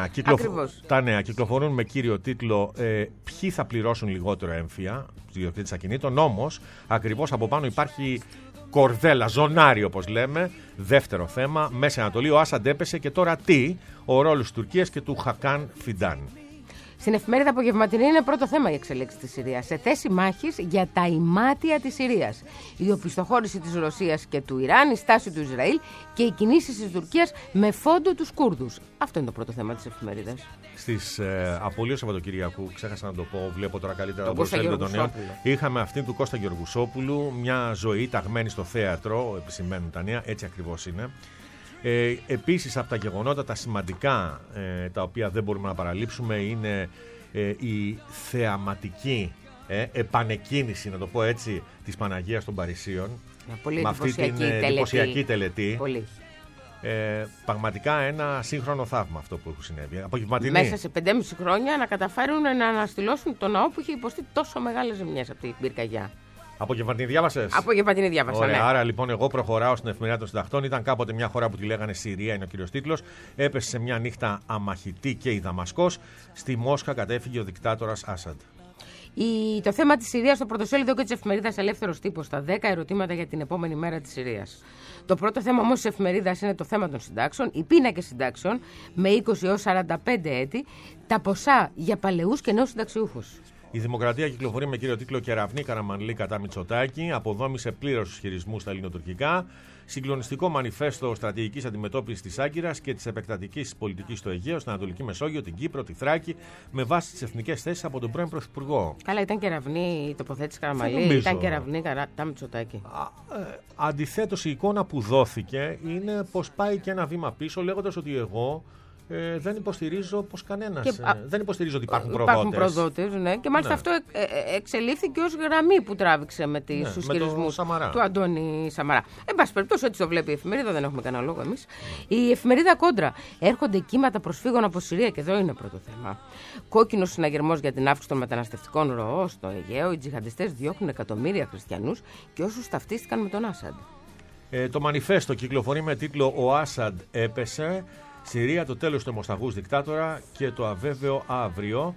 Τα νέα κυκλοφορούν με κύριο τίτλο «Ποιοι θα πληρώσουν λιγότερο έμφυα», του ιδιοκτήτης ακινήτων. Όμως ακριβώς από πάνω υπάρχει κορδέλα, ζωνάρι όπως λέμε. Δεύτερο θέμα, Μέση Ανατολή, ο Άσαντ έπεσε και τώρα τι? Ο ρόλος της Τουρκίας και του Χακάν Φιντάν.
Στην εφημερίδα Απογευματινή είναι πρώτο θέμα η εξελίξη της Συρίας. Σε θέση μάχης για τα ημάτια της Συρίας. Η οπισθοχώρηση της Ρωσίας και του Ιράν, η στάση του Ισραήλ και οι κινήσεις της Τουρκίας με φόντο τους Κούρδους. Αυτό είναι το πρώτο θέμα της εφημερίδας.
Στις απολύες Σαββατοκυριακού, ξέχασα να το πω, βλέπω τώρα καλύτερα το προσέλιδο των νέων. Είχαμε αυτήν του Κώστα Γεωργουσόπουλου, μια ζωή ταγμένη στο θέατρο, επισημαίνουν τα νέα, έτσι ακριβώς είναι. Επίσης από τα γεγονότα τα σημαντικά, τα οποία δεν μπορούμε να παραλείψουμε, είναι η θεαματική επανεκκίνηση, να το πω έτσι, της Παναγίας των Παρισίων.
Πολύ
με αυτή την εντυπωσιακή τελετή.
Πολύ.
Πραγματικά ένα σύγχρονο θαύμα αυτό που έχουν συνέβη.
Μέσα σε 5,5 χρόνια να καταφέρουν να αναστηλώσουν το ναό που είχε υποστεί τόσο μεγάλες ζημιές από την πυρκαγιά.
Απογευματινή διάβασες?
Απογευματινή διάβασα.
Ωραία,
ναι.
Άρα λοιπόν εγώ προχωράω στην εφημερίδα των συντακτών. Ήταν κάποτε μια χώρα που τη λέγανε Συρία, είναι ο κύριος τίτλος. Έπεσε σε μια νύχτα αμαχητή και η Δαμασκός. Στη Μόσχα κατέφυγε ο δικτάτορας Άσαντ.
Το θέμα της Συρίας στο πρωτοσέλιδο και της εφημερίδας Ελεύθερος Τύπος. Τα 10 ερωτήματα για την επόμενη μέρα της Συρίας. Το πρώτο θέμα όμως της εφημερίδας είναι το θέμα των συντάξεων. Οι πίνακες συντάξεων με 20 έως 45 έτη. Τα ποσά για παλαιούς και νέους συνταξιούχους.
Η Δημοκρατία κυκλοφορεί με κύριο τίτλο «Κεραυνή Καραμανλή κατά Μητσοτάκη». Αποδόμησε πλήρως τους χειρισμούς στα ελληνοτουρκικά. Συγκλονιστικό μανιφέστο στρατηγικής αντιμετώπισης της Άγκυρας και της επεκτατικής πολιτικής στο Αιγαίο, στην Ανατολική Μεσόγειο, την Κύπρο, τη Θράκη, με βάση τις εθνικές θέσεις από τον πρώην Πρωθυπουργό.
Καλά, ήταν κεραυνή η τοποθέτηση Καραμανλή, ήταν κεραυνή κατά Μητσοτάκη.
Αντιθέτως, η εικόνα που δόθηκε είναι πως πάει και ένα βήμα πίσω, λέγοντας ότι εγώ δεν υποστηρίζω πως κανένας. Δεν υποστηρίζω ότι υπάρχουν προδότες.
Υπάρχουν προδότες, ναι. Και μάλιστα αυτό εξελίχθηκε ως γραμμή που τράβηξε με τους ισχυρισμούς του Αντώνη Σαμαρά. Εν πάση περιπτώσει, έτσι το βλέπει η εφημερίδα, δεν έχουμε κανένα λόγο εμείς. Η εφημερίδα Κόντρα. Έρχονται κύματα προσφύγων από Συρία και εδώ είναι πρώτο θέμα. Κόκκινος συναγερμός για την αύξηση των μεταναστευτικών ροών στο Αιγαίο. Οι τζιχαντιστές διώχνουν εκατομμύρια χριστιανούς και όσους ταυτίστηκαν με τον Άσαντ.
Το μανιφέστο κυκλοφορεί με τίτλο «Ο Άσαντ έπεσε. Συρία, το τέλος του αιμοσταγούς δικτάτορα και το αβέβαιο αύριο».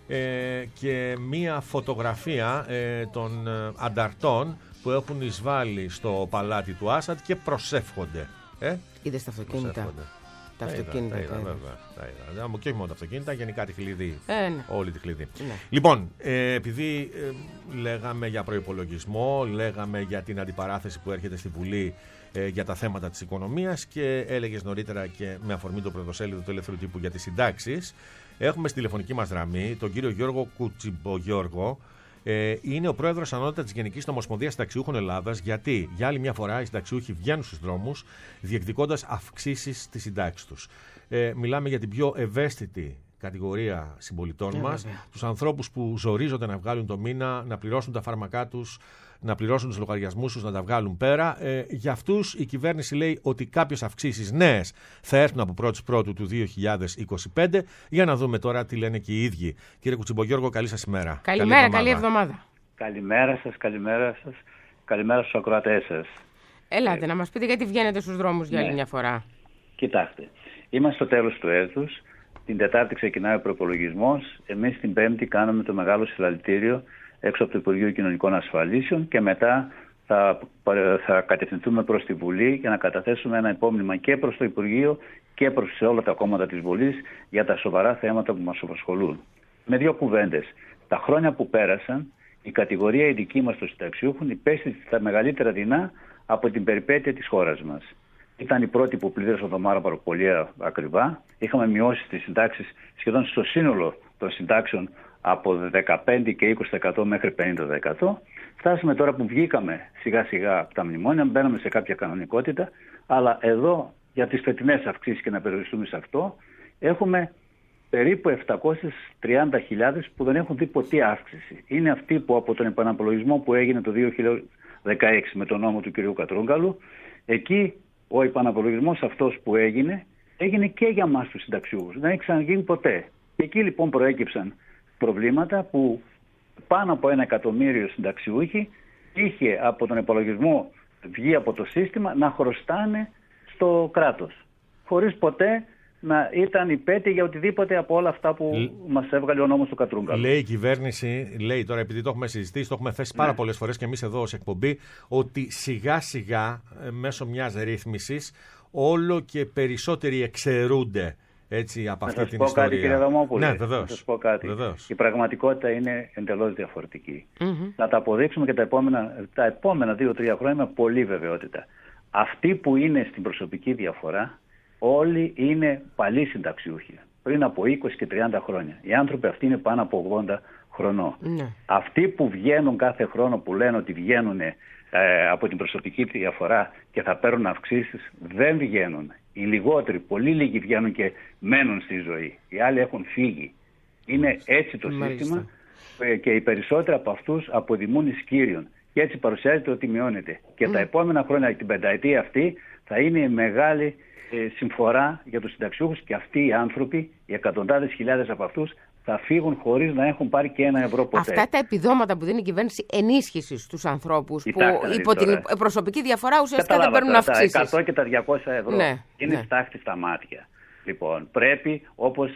και μία φωτογραφία των ανταρτών που έχουν εισβάλει στο παλάτι του Άσαντ και προσεύχονται.
Είδες τα αυτοκίνητα? Τα αυτοκίνητα.
Είδα. Και όχι μόνο τα αυτοκίνητα, γενικά τη χλειδί.
Ναι.
Όλη τη χλειδί.
Ναι.
Λοιπόν, επειδή λέγαμε για προϋπολογισμό, λέγαμε για την αντιπαράθεση που έρχεται στη Βουλή για τα θέματα της οικονομίας και έλεγες νωρίτερα και με αφορμή το πρωτοσέλιδο του Ελεύθερου Τύπου για τις συντάξεις, έχουμε στη τηλεφωνική μας γραμμή τον κύριο Γιώργο Κουτσιμπογιώργο. Είναι ο πρόεδρος ανώτατα της Γενικής Ομοσπονδίας Συνταξιούχων Ελλάδας, γιατί για άλλη μια φορά οι συνταξιούχοι βγαίνουν στους δρόμους διεκδικώντας αυξήσεις στις συντάξεις τους. Μιλάμε για την πιο ευαίσθητη κατηγορία συμπολιτών μας, τους ανθρώπους που ζορίζονται να βγάλουν το μήνα, να πληρώσουν τα φάρμακά τους, να πληρώσουν τους λογαριασμούς τους, να τα βγάλουν πέρα. Για αυτούς η κυβέρνηση λέει ότι κάποιες αυξήσεις νέες θα έρθουν από 1η Πρώτου του 2025. Για να δούμε τώρα τι λένε και οι ίδιοι. Κύριε Κουτσιμπογιώργο, καλή σας ημέρα.
Καλημέρα, καλή εβδομάδα.
Καλημέρα σας, καλημέρα σας. Καλημέρα στους ακροατές σας.
Ελάτε να μας πείτε γιατί βγαίνετε στους δρόμους για άλλη μια φορά.
Κοιτάξτε, είμαστε στο τέλος του έτους. Την Τετάρτη ξεκινάει ο προϋπολογισμός. Εμείς την Πέμπτη κάναμε το μεγάλο συλλαλητήριο έξω από το Υπουργείο Κοινωνικών Ασφαλίσεων και μετά θα κατευθυνθούμε προς τη Βουλή για να καταθέσουμε ένα υπόμνημα και προς το Υπουργείο και προς όλα τα κόμματα της Βουλής για τα σοβαρά θέματα που μας απασχολούν. Με δύο κουβέντες. Τα χρόνια που πέρασαν, η κατηγορία η δική μας των συνταξιούχων υπέστη τα μεγαλύτερα δεινά από την περιπέτεια της χώρας μας. Ήταν η πρώτη που πλήρωσαν το πάρα πολύ ακριβά. Είχαμε μειώσει τις συντάξεις σχεδόν στο σύνολο των συντάξεων από 15% και 20% μέχρι 50%. Φτάσαμε τώρα που βγήκαμε σιγά σιγά από τα μνημόνια, μπαίναμε σε κάποια κανονικότητα, αλλά εδώ για τις φετινές αυξήσεις και να περιοριστούμε σε αυτό, έχουμε περίπου 730.000 που δεν έχουν δει ποτέ αύξηση. Είναι αυτοί που από τον επαναπολογισμό που έγινε το 2016 με τον νόμο του κ. Κατρούγκαλου, εκεί ο επαναπολογισμός αυτός που έγινε και για μας τους συνταξιούχους. Δεν έχει ξαναγίνει ποτέ. Εκεί λοιπόν προέκυψαν προβλήματα που πάνω από 1 εκατομμύριο συνταξιούχοι είχε από τον επαναπολογισμό βγει από το σύστημα να χρωστάνε στο κράτος. Χωρίς ποτέ να ήταν υπέτειοι για οτιδήποτε από όλα αυτά που μας έβγαλε ο νόμος του Κατρούγκαλου.
Λέει η κυβέρνηση, λέει τώρα, επειδή το έχουμε συζητήσει, το έχουμε θέσει πάρα πολλές φορές και εμείς εδώ ως εκπομπή, ότι σιγά σιγά μέσω μιας ρύθμισης όλο και περισσότεροι εξαιρούνται έτσι από αυτή την ιστορία.
Κάτι, κύριε Δαμόπουλε.
Ναι, βεβαίως.
Να σας πω κάτι.
Βεβαίως.
Η πραγματικότητα είναι εντελώς διαφορετική. Να τα αποδείξουμε και τα επόμενα 2-3 χρόνια με πολλή βεβαιότητα. Αυτοί που είναι στην προσωπική διαφορά, όλοι είναι παλιοί συνταξιούχοι. Πριν από 20 και 30 χρόνια. Οι άνθρωποι αυτοί είναι πάνω από 80 χρονών. Αυτοί που βγαίνουν κάθε χρόνο, που λένε ότι βγαίνουν από την προσωπική διαφορά και θα παίρνουν αυξήσεις, δεν βγαίνουν. Οι λιγότεροι, πολύ λίγοι βγαίνουν και μένουν στη ζωή. Οι άλλοι έχουν φύγει. Είναι έτσι το σύστημα και οι περισσότεροι από αυτούς αποδημούν εις Κύριον. Και έτσι παρουσιάζεται ότι μειώνεται. Και τα επόμενα χρόνια, την πενταετία αυτή, θα είναι η μεγάλη συμφορά για τους συνταξιούχους και αυτοί οι άνθρωποι, οι εκατοντάδες χιλιάδες από αυτούς, θα φύγουν χωρίς να έχουν πάρει και ένα ευρώ ποτέ.
Αυτά τα επιδόματα που δίνει η κυβέρνηση ενίσχυσης στους ανθρώπους που υπό την προσωπική διαφορά ουσιαστικά δεν παίρνουν αυξήσεις.
Τα 100 και τα 200 ευρώ είναι στάχτη στα μάτια. Λοιπόν, πρέπει όπως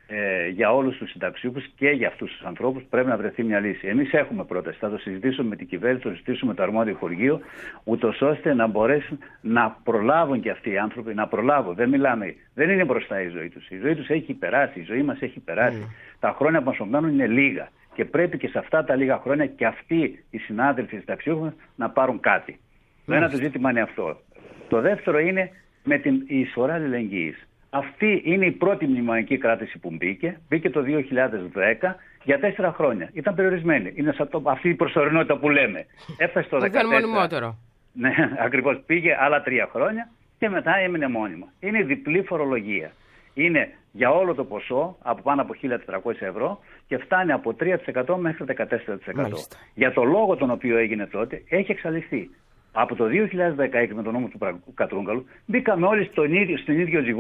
για όλους τους συνταξιούχους και για αυτούς τους ανθρώπους πρέπει να βρεθεί μια λύση. Εμείς έχουμε πρόταση, θα το συζητήσουμε με την κυβέρνηση, θα το συζητήσουμε με το αρμόδιο Υπουργείο, ούτως ώστε να μπορέσουν να προλάβουν και αυτοί οι άνθρωποι, να προλάβουν. Δεν είναι μπροστά η ζωή τους. Η ζωή τους έχει περάσει, η ζωή μας έχει περάσει. Τα χρόνια που μας ομένουν είναι λίγα και πρέπει και σε αυτά τα λίγα χρόνια και αυτοί οι συνάδελφοι συνταξιούχους να πάρουν κάτι. Το ένα το ζήτημα είναι αυτό. Το δεύτερο είναι με την εισφορά αλληλεγγύης. Αυτή είναι η πρώτη μνημονιακή κράτηση που μπήκε το 2010 για 4 χρόνια. Ήταν περιορισμένη. Είναι αυτή η προσωρινότητα που λέμε. Έφτασε το 2014. Ναι, ακριβώς. Πήγε άλλα 3 χρόνια και μετά έμεινε μόνιμα. Είναι διπλή φορολογία. Είναι για όλο το ποσό από πάνω από 1.400 ευρώ και φτάνει από 3% μέχρι 14%. Για το λόγο τον οποίο έγινε τότε έχει εξαλειφθεί. Από το 2016 με τον νόμο του Κατρούγκαλου μπήκαμε όλοι στον ίδιο ζυγό.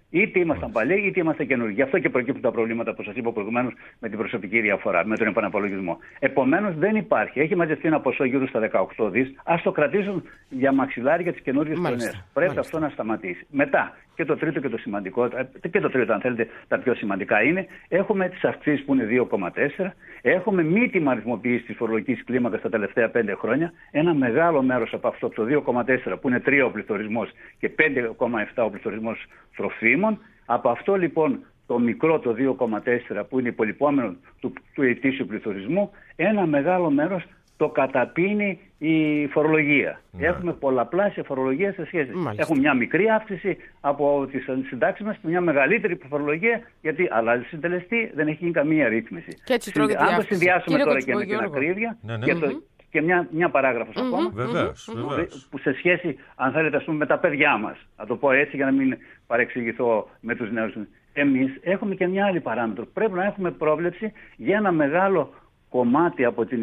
Είτε ήμασταν παλιοί, είτε ήμασταν καινούργοι. Γι' αυτό και προκύπτουν τα προβλήματα που σας είπα προηγουμένως με την προσωπική διαφορά, με τον επαναπολογισμό. Επομένως δεν υπάρχει. Έχει μαζευτεί ένα ποσό γύρω στα 18 δις. Ας το κρατήσουν για μαξιλάρι για τις καινούργιες χρονιές. Πρέπει αυτό να σταματήσει. Μετά, και το τρίτο και το σημαντικό, και το τρίτο, αν θέλετε, τα πιο σημαντικά είναι, έχουμε τις αυξήσεις που είναι 2,4. Έχουμε μη τιμαριθμοποίηση της φορολογικής κλίμακας τα τελευταία 5 χρόνια. Ένα μεγάλο μέρος από αυτό, το 2,4, που είναι 3 ο πληθωρισμός και 5,7 ο πληθωρισμός τροφίμων. Από αυτό λοιπόν το μικρό, το 2,4, που είναι υπολοιπόμενο του ετήσιου πληθωρισμού, ένα μεγάλο μέρος το καταπίνει η φορολογία. Έχουμε πολλαπλάσια φορολογία σε σχέση. Έχουμε μια μικρή αύξηση από τις συντάξεις μας και μια μεγαλύτερη φορολογία, γιατί αλλάζει συντελεστή, δεν έχει γίνει καμία ρύθμιση. Αν το συνδυάσουμε τώρα και με την ακρίβεια, και μια παράγραφος ακόμα,
Βεβαίως.
που σε σχέση, αν θέλετε, ας πούμε, με τα παιδιά μας, να το πω έτσι για να μην παρεξηγηθώ με τους νέους, εμείς έχουμε και μια άλλη παράμετρο. Πρέπει να έχουμε πρόβλεψη για ένα μεγάλο κομμάτι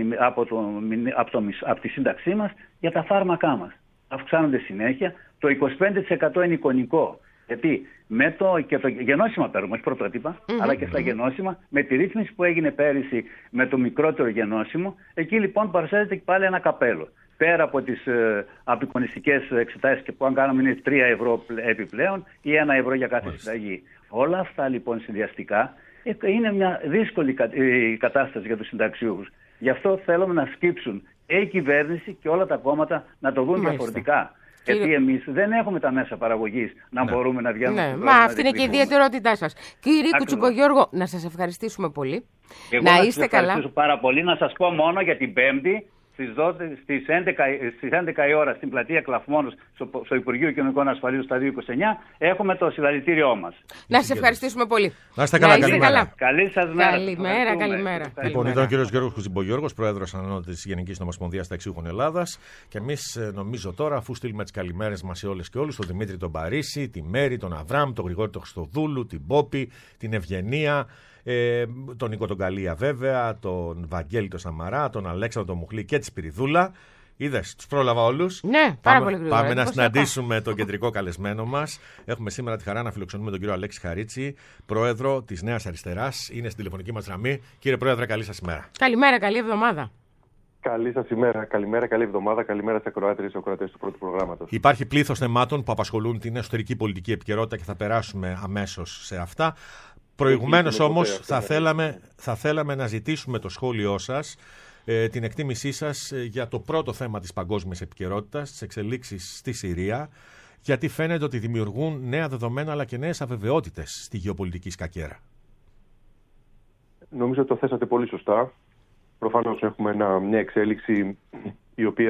από τη σύνταξή μας για τα φάρμακά μας. Αυξάνονται συνέχεια. Το 25% είναι εικονικό. Γιατί και το γενώσιμα παίρνουμε, όχι πρωτότυπα, αλλά και στα γενώσιμα, με τη ρύθμιση που έγινε πέρυσι με το μικρότερο γενώσιμο, εκεί λοιπόν παρουσιάζεται και πάλι ένα καπέλο. Πέρα από τις απεικονιστικές εξετάσεις και που αν κάναμε είναι 3 ευρώ επιπλέον ή 1 ευρώ για κάθε συνταγή. Όλα αυτά λοιπόν συνδυαστικά είναι μια δύσκολη κατάσταση για τους συνταξιούχους. Γι' αυτό θέλουμε να σκύψουν η κυβέρνηση και όλα τα κόμματα να το δουν διαφορετικά. Γιατί εμείς δεν έχουμε τα μέσα παραγωγής να μπορούμε να βγαίνουμε.
Ναι, μα αυτή είναι και η ιδιαιτερότητά σας. Κύριε Κουτσουμπογιώργο, να σας ευχαριστήσουμε πολύ.
Εγώ
να είστε
σας ευχαριστήσω πάρα πολύ. Να σας πω μόνο για την Πέμπτη. Στις 11 η ώρα στην πλατεία Κλαφμόνος στο Υπουργείο Κοινωνικών Ασφαλείας στα 229 έχουμε το συλλαλητήριό μας.
Να σας ευχαριστήσουμε πολύ.
Να είστε καλά, καλημέρα.
Καλή σας μέρα.
Καλημέρα.
Λοιπόν, ήταν ο κύριος Γιώργος Κουτσουμπογιώργος, πρόεδρος ανώτατης της Γενικής Νομοσπονδίας Ταξίουχων Ελλάδας. Και εμείς νομίζω τώρα, αφού στείλουμε τις καλημέρες μας σε όλες και όλους, τον Δημήτρη τον Παρίσι, τη Μέρη, τον Αβραμ, τον Γρηγόρη τον Χριστοδούλου, την Πόπη, την Ευγενία, τον Νίκο τον Καλία βέβαια, τον Βαγγέλη τον Σαμαρά, τον Αλέξανδρο τον Μουχλή και τη Σπυριδούλα. Είδες, τους πρόλαβα όλους.
Ναι, πάρα πολύ γρήγορα.
Πάμε να συναντήσουμε τον κεντρικό καλεσμένο μας. Έχουμε σήμερα τη χαρά να φιλοξενούμε τον κύριο Αλέξη Χαρίτση, πρόεδρο της Νέας Αριστεράς. Είναι στην τηλεφωνική μας γραμμή. Κύριε Πρόεδρε, καλή σας ημέρα.
Καλημέρα, καλή εβδομάδα.
Καλή σας ημέρα. Καλημέρα, καλή εβδομάδα. Καλημέρα σε ακροάτριες και ακροατές του πρώτου προγράμματος.
Υπάρχει πλήθος θεμάτων που απασχολούν την εσωτερική πολιτική επικαιρότητα και θα περάσουμε αμέσως σε αυτά. Προηγουμένως όμως θα θέλαμε να ζητήσουμε το σχόλιο σας, την εκτίμησή σας για το πρώτο θέμα της παγκόσμιας επικαιρότητας, τις εξελίξεις στη Συρία, γιατί φαίνεται ότι δημιουργούν νέα δεδομένα αλλά και νέες αβεβαιότητες στη γεωπολιτική σκακέρα.
Νομίζω ότι το θέσατε πολύ σωστά. Προφανώς έχουμε μια εξέλιξη η οποία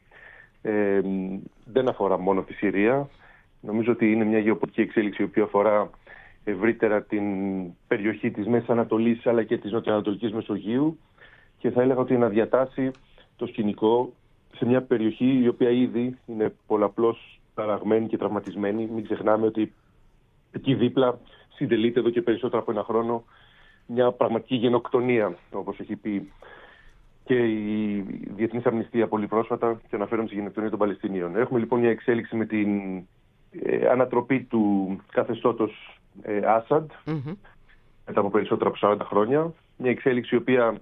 δεν αφορά μόνο τη Συρία. Νομίζω ότι είναι μια γεωπολιτική εξέλιξη η οποία αφορά ευρύτερα την περιοχή της Μέσης Ανατολής αλλά και της Νοτιοανατολικής Μεσογείου και θα έλεγα ότι να διατάσει το σκηνικό σε μια περιοχή η οποία ήδη είναι πολλαπλώς ταραγμένη και τραυματισμένη. Μην ξεχνάμε ότι εκεί δίπλα συντελείται εδώ και περισσότερο από ένα χρόνο μια πραγματική γενοκτονία, όπως έχει πει και η Διεθνής Αμνηστία πολύ πρόσφατα, και αναφέρομαι στη γενοκτονία των Παλαιστινίων. Έχουμε λοιπόν μια εξέλιξη με την ανατροπή του καθεστώτος Άσαντ μετά από περισσότερα από 40 χρόνια. Μια εξέλιξη η οποία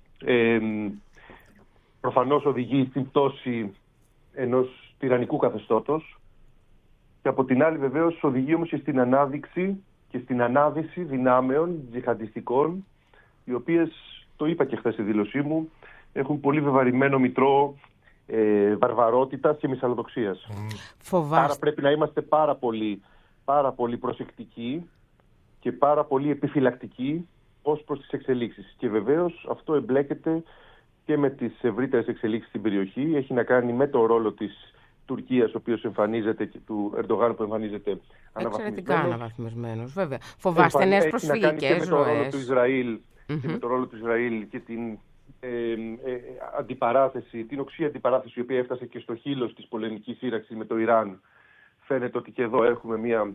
προφανώς οδηγεί στην πτώση ενός τυραννικού καθεστώτος και από την άλλη βεβαίως οδηγεί όμως και στην ανάδειξη και στην ανάδυση δυνάμεων τζιχαντιστικών, οι οποίες, το είπα και χθες στη δήλωσή μου, έχουν πολύ βεβαρημένο μητρό βαρβαρότητας και μυσαλλοδοξίας. Άρα πρέπει να είμαστε πάρα πολύ προσεκτικοί και πάρα πολύ επιφυλακτικοί ως προς τις εξελίξεις. Και βεβαίως αυτό εμπλέκεται και με τις ευρύτερες εξελίξεις στην περιοχή. Έχει να κάνει με το ρόλο της Τουρκίας, ο οποίος εμφανίζεται, και του Ερντογάν που εμφανίζεται
εξαιρετικά αναβαθμισμένος, βέβαια. Φοβάστε νέες προσφυγικές ροές.
Και με το ρόλο του Ισραήλ και την αντιπαράθεση, την οξύ αντιπαράθεση η οποία έφτασε και στο χείλος της πολεμικής σύραξης με το Ιράν. Φαίνεται ότι και εδώ έχουμε μια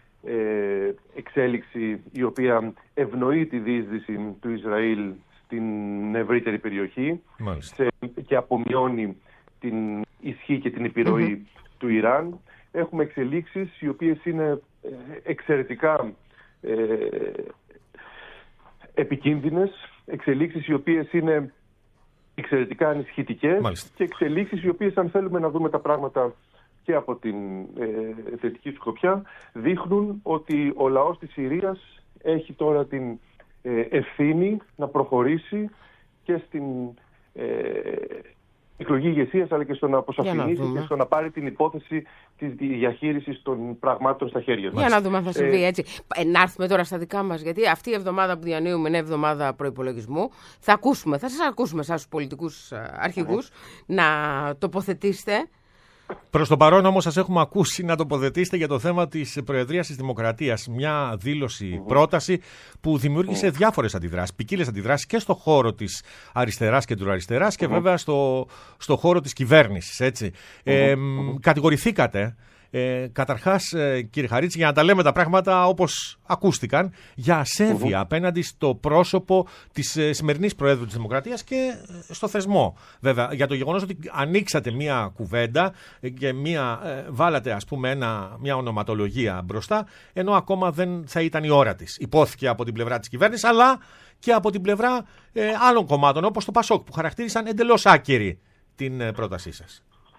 εξέλιξη η οποία ευνοεί τη διείσδυση του Ισραήλ στην ευρύτερη περιοχή και απομειώνει την ισχύ και την επιρροή του Ιράν. Έχουμε εξελίξεις οι οποίες είναι εξαιρετικά επικίνδυνες, εξελίξεις οι οποίες είναι εξαιρετικά ανησυχητικές.
Μάλιστα.
Και εξελίξεις οι οποίες, αν θέλουμε να δούμε τα πράγματα και από την θετική σκοπιά, δείχνουν ότι ο λαός της Συρίας έχει τώρα την ευθύνη να προχωρήσει και στην εκλογή ηγεσίας, αλλά και στο να αποσαφηνίσει και στο να πάρει την υπόθεση της διαχείρισης των πραγμάτων στα χέρια μας.
Για να δούμε αν θα συμβεί έτσι. Να έρθουμε τώρα στα δικά μας, γιατί αυτή η εβδομάδα που διανύουμε είναι εβδομάδα προϋπολογισμού. Θα σας ακούσουμε εσάς τους πολιτικούς αρχηγούς να τοποθετήσετε.
Προς το παρόν όμως σας έχουμε ακούσει να τοποθετήσετε για το θέμα της Προεδρίας της Δημοκρατίας. Μια δήλωση, πρόταση που δημιούργησε διάφορες αντιδράσεις, ποικίλες αντιδράσεις και στο χώρο της αριστεράς και κεντροαριστεράς και βέβαια στο χώρο της κυβέρνησης. Έτσι. Κατηγορηθήκατε. Καταρχάς, κύριε Χαρίτση, για να τα λέμε τα πράγματα όπως ακούστηκαν, για ασέβεια απέναντι στο πρόσωπο της σημερινής Προέδρου της Δημοκρατίας και στο θεσμό. Βέβαια, για το γεγονός ότι ανοίξατε μία κουβέντα και βάλατε, ας πούμε, μία ονοματολογία μπροστά, ενώ ακόμα δεν θα ήταν η ώρα της. Υπόθηκε από την πλευρά της κυβέρνησης, αλλά και από την πλευρά άλλων κομμάτων, όπως το ΠΑΣΟΚ, που χαρακτήρισαν εντελώς άκυρη την πρότασή σας.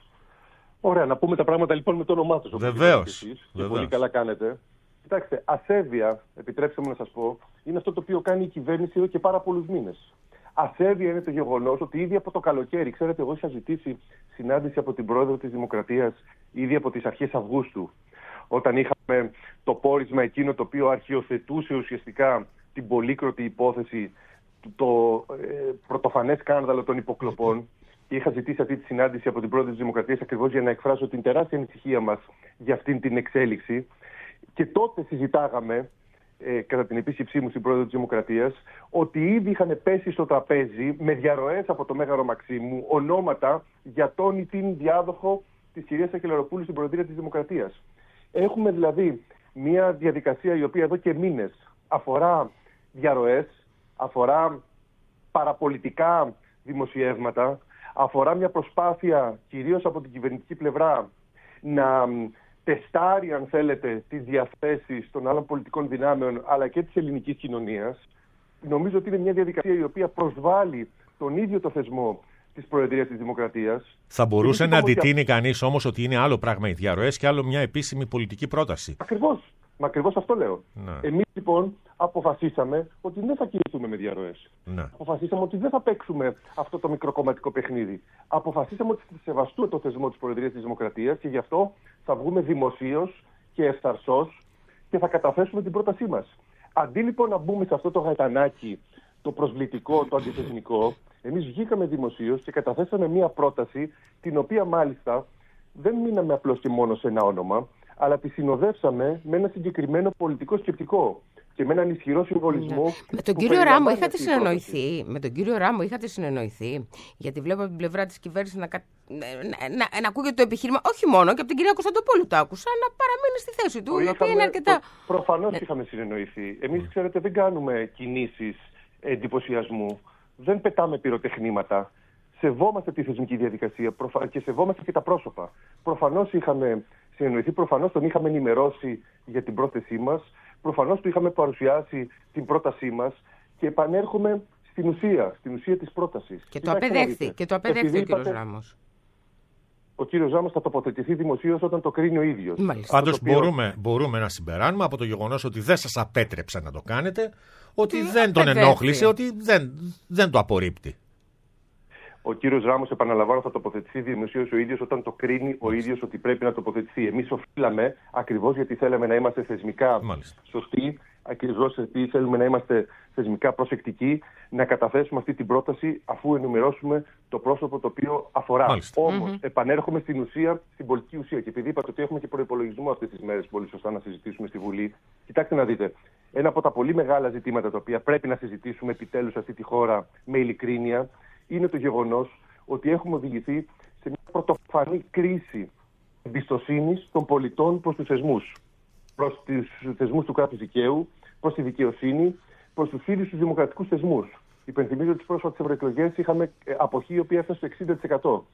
Ωραία, να πούμε τα πράγματα λοιπόν με το όνομά τους.
Βεβαίως.
Και πολύ καλά κάνετε. Κοιτάξτε, ασέβεια, επιτρέψτε μου να σας πω, είναι αυτό το οποίο κάνει η κυβέρνηση εδώ και πάρα πολλούς μήνες. Ασέβεια είναι το γεγονός ότι ήδη από το καλοκαίρι, ξέρετε, εγώ είχα ζητήσει συνάντηση από την Πρόεδρο της Δημοκρατίας ήδη από τις αρχές Αυγούστου, όταν είχαμε το πόρισμα εκείνο το οποίο αρχιοθετούσε ουσιαστικά την πολύκροτη υπόθεση, το πρωτοφανές σκάνδαλο των υποκλοπών. Και είχα ζητήσει αυτή τη συνάντηση από την Πρόεδρο της Δημοκρατίας ακριβώς για να εκφράσω την τεράστια ανησυχία μας για αυτήν την εξέλιξη. Και τότε συζητάγαμε, κατά την επίσκεψή μου στην Πρόεδρο της Δημοκρατίας, ότι ήδη είχαν πέσει στο τραπέζι με διαρροές από το Μέγαρο Μαξίμου ονόματα για τον ή την διάδοχο της κυρίας Σακελαροπούλου στην Προεδρία της Δημοκρατίας. Έχουμε δηλαδή μια διαδικασία η οποία εδώ και μήνες αφορά διαρροές, αφορά παραπολιτικά δημοσιεύματα, αφορά μια προσπάθεια κυρίως από την κυβερνητική πλευρά να τεστάρει, αν θέλετε, τις διαθέσεις των άλλων πολιτικών δυνάμεων αλλά και της ελληνικής κοινωνίας. Νομίζω ότι είναι μια διαδικασία η οποία προσβάλλει τον ίδιο το θεσμό της Προεδρίας της Δημοκρατίας.
Θα μπορούσε να αντιτείνει κανείς όμως ότι είναι άλλο πράγμα οι διαρροές και άλλο μια επίσημη πολιτική πρόταση.
Ακριβώς. Μα ακριβώς αυτό λέω.
Ναι.
Εμείς λοιπόν αποφασίσαμε ότι δεν θα κινηθούμε με διαρροές.
Ναι.
Αποφασίσαμε ότι δεν θα παίξουμε αυτό το μικροκομματικό παιχνίδι. Αποφασίσαμε ότι θα σεβαστούμε το θεσμό της Προεδρίας της Δημοκρατίας και γι' αυτό θα βγούμε δημοσίως και ευθαρσώς και θα καταθέσουμε την πρότασή μας. Αντί λοιπόν να μπούμε σε αυτό το γαϊτανάκι, το προσβλητικό, το αντιθεσμικό, εμείς βγήκαμε δημοσίως και καταθέσαμε μία πρόταση, την οποία μάλιστα δεν μείναμε απλώς και μόνο σε ένα όνομα, αλλά τη συνοδεύσαμε με ένα συγκεκριμένο πολιτικό σκεπτικό και με έναν ισχυρό συμβολισμό.
Ναι. Με τον κύριο Ράμο είχατε συνεννοηθεί. Με τον κύριο Ράμο είχατε συνεννοηθεί. Γιατί βλέπω από την πλευρά της κυβέρνησης να ακούγεται το επιχείρημα, όχι μόνο, και από την κυρία Κωνσταντοπούλου το άκουσα, να παραμείνει στη θέση του, η οποία είναι αρκετά.
Προφανώς είχαμε συνεννοηθεί. Εμείς, ξέρετε, δεν κάνουμε κινήσεις εντυπωσιασμού. Δεν πετάμε πυροτεχνήματα. Σεβόμαστε τη θεσμική διαδικασία και σεβόμαστε και τα πρόσωπα. Προφανώς είχαμε συνεννοηθεί, προφανώς τον είχαμε ενημερώσει για την πρόθεσή μας, προφανώς του είχαμε παρουσιάσει την πρότασή μας και επανέρχομαι στην ουσία της πρότασης.
Και το απεδέχθη ο κύριος Ράμος.
Ο κύριος Ράμος θα τοποθετηθεί δημοσίως όταν το κρίνει ο ίδιος.
Πάντως μπορούμε να συμπεράνουμε από το γεγονός ότι δεν σας απέτρεψε να το κάνετε, ότι δεν τον ενόχλησε, ότι δεν το απορρίπτει.
Ο κύριος Ράμος, επαναλαμβάνω, θα τοποθετηθεί δημοσίως ο ίδιος όταν το κρίνει ο ίδιος ότι πρέπει να τοποθετηθεί. Εμείς οφείλαμε, ακριβώς γιατί θέλαμε να είμαστε θεσμικά σωστοί, ακριβώς γιατί θέλουμε να είμαστε θεσμικά προσεκτικοί, να καταθέσουμε αυτή την πρόταση αφού ενημερώσουμε το πρόσωπο το οποίο αφορά. Όμως, επανέρχομαι στην ουσία, στην πολιτική ουσία. Και επειδή είπατε ότι έχουμε και προϋπολογισμό αυτές τις μέρες, πολύ σωστά να συζητήσουμε στη Βουλή, κοιτάξτε να δείτε. Ένα από τα πολύ μεγάλα ζητήματα τα οποία πρέπει να συζητήσουμε επιτέλους σε αυτή τη χώρα με ειλικρίνεια είναι το γεγονός ότι έχουμε οδηγηθεί σε μια πρωτοφανή κρίση εμπιστοσύνης των πολιτών προς τους θεσμούς. Προς τους θεσμούς του κράτους δικαίου, προς τη δικαιοσύνη, προς τους ίδιους τους δημοκρατικούς θεσμούς. Υπενθυμίζω ότι πρόσφατα στις ευρωεκλογές είχαμε αποχή η οποία έφτασε στο 60%.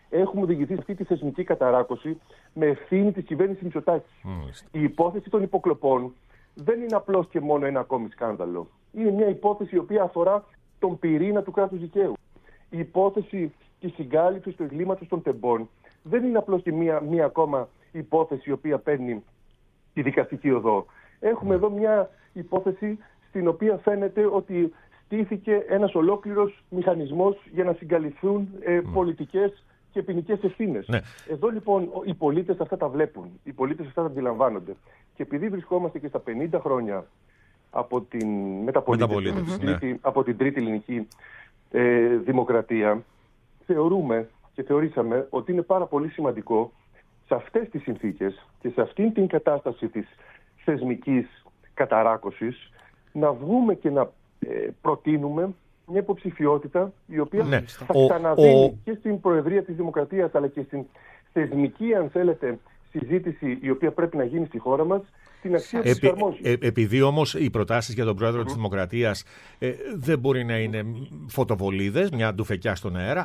έχουμε οδηγηθεί σε αυτή τη θεσμική καταράκωση με ευθύνη της κυβέρνησης Μητσοτάκη. Η υπόθεση των υποκλοπών δεν είναι απλώς και μόνο ένα ακόμη σκάνδαλο. Είναι μια υπόθεση η οποία αφορά τον πυρήνα του κράτους δικαίου. Η υπόθεση της συγκάλυψης του εγκλήματος των τεμπών δεν είναι απλώς και μια ακόμα υπόθεση η οποία παίρνει τη δικαστική οδό. Έχουμε εδώ μια υπόθεση στην οποία φαίνεται ότι στήθηκε ένας ολόκληρος μηχανισμός για να συγκαλυφθούν πολιτικές και ποινικές ευθύνες. Ναι. Εδώ λοιπόν οι πολίτες αυτά τα βλέπουν, οι πολίτες αυτά τα αντιλαμβάνονται. Και επειδή βρισκόμαστε και στα 50 χρόνια από την μεταπολίτευση, από την Τρίτη Ελληνική Δημοκρατία, θεωρούμε και θεωρήσαμε ότι είναι πάρα πολύ σημαντικό σε αυτές τις συνθήκες και σε αυτήν την κατάσταση της θεσμικής καταράκωσης να βγούμε και να προτείνουμε μια υποψηφιότητα η οποία θα ξαναδίνει και στην Προεδρία της Δημοκρατίας αλλά και στην θεσμική, αν θέλετε, συζήτηση η οποία πρέπει να γίνει στη χώρα μας, την αξία της εφαρμόζει.
Επειδή όμως οι προτάσεις για τον Πρόεδρο της Δημοκρατίας δεν μπορεί να είναι φωτοβολίδες, μια ντουφεκιά στον αέρα,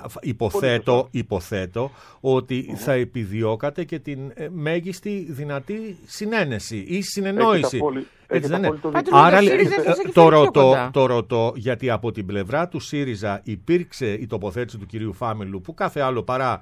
υποθέτω ότι θα επιδιώκατε και την μέγιστη δυνατή συνένεση ή συνεννόηση. Άρα το ρωτώ γιατί από την πλευρά του ΣΥΡΙΖΑ υπήρξε η τοποθέτηση του κυρίου Φάμελου που κάθε άλλο παρά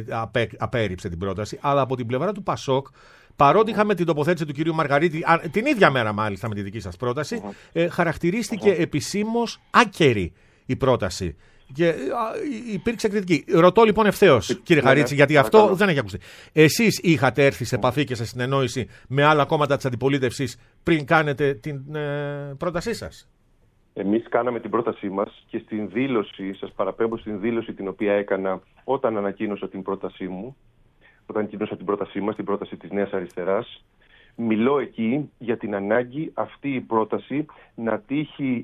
απέρριψε την πρόταση, αλλά από την πλευρά του ΠΑΣΟΚ, παρότι είχαμε την τοποθέτηση του κυρίου Μαργαρίτη, την ίδια μέρα μάλιστα με τη δική σας πρόταση, χαρακτηρίστηκε επισήμως άκερη η πρόταση. Και υπήρξε κριτική. Ρωτώ λοιπόν ευθέως, κύριε Χαρίτση, γιατί αυτό δεν έχει ακουστεί. Εσείς είχατε έρθει σε επαφή και σε συνεννόηση με άλλα κόμματα της αντιπολίτευσης πριν κάνετε την πρότασή σας?
Εμείς κάναμε την πρότασή μας και στην δήλωση, σας παραπέμπω στην δήλωση την οποία έκανα όταν ανακοίνωσα την πρότασή μου, όταν ανακοίνωσα την πρότασή μας, την πρόταση της Νέας Αριστεράς. Μιλώ εκεί για την ανάγκη αυτή η πρόταση να τύχει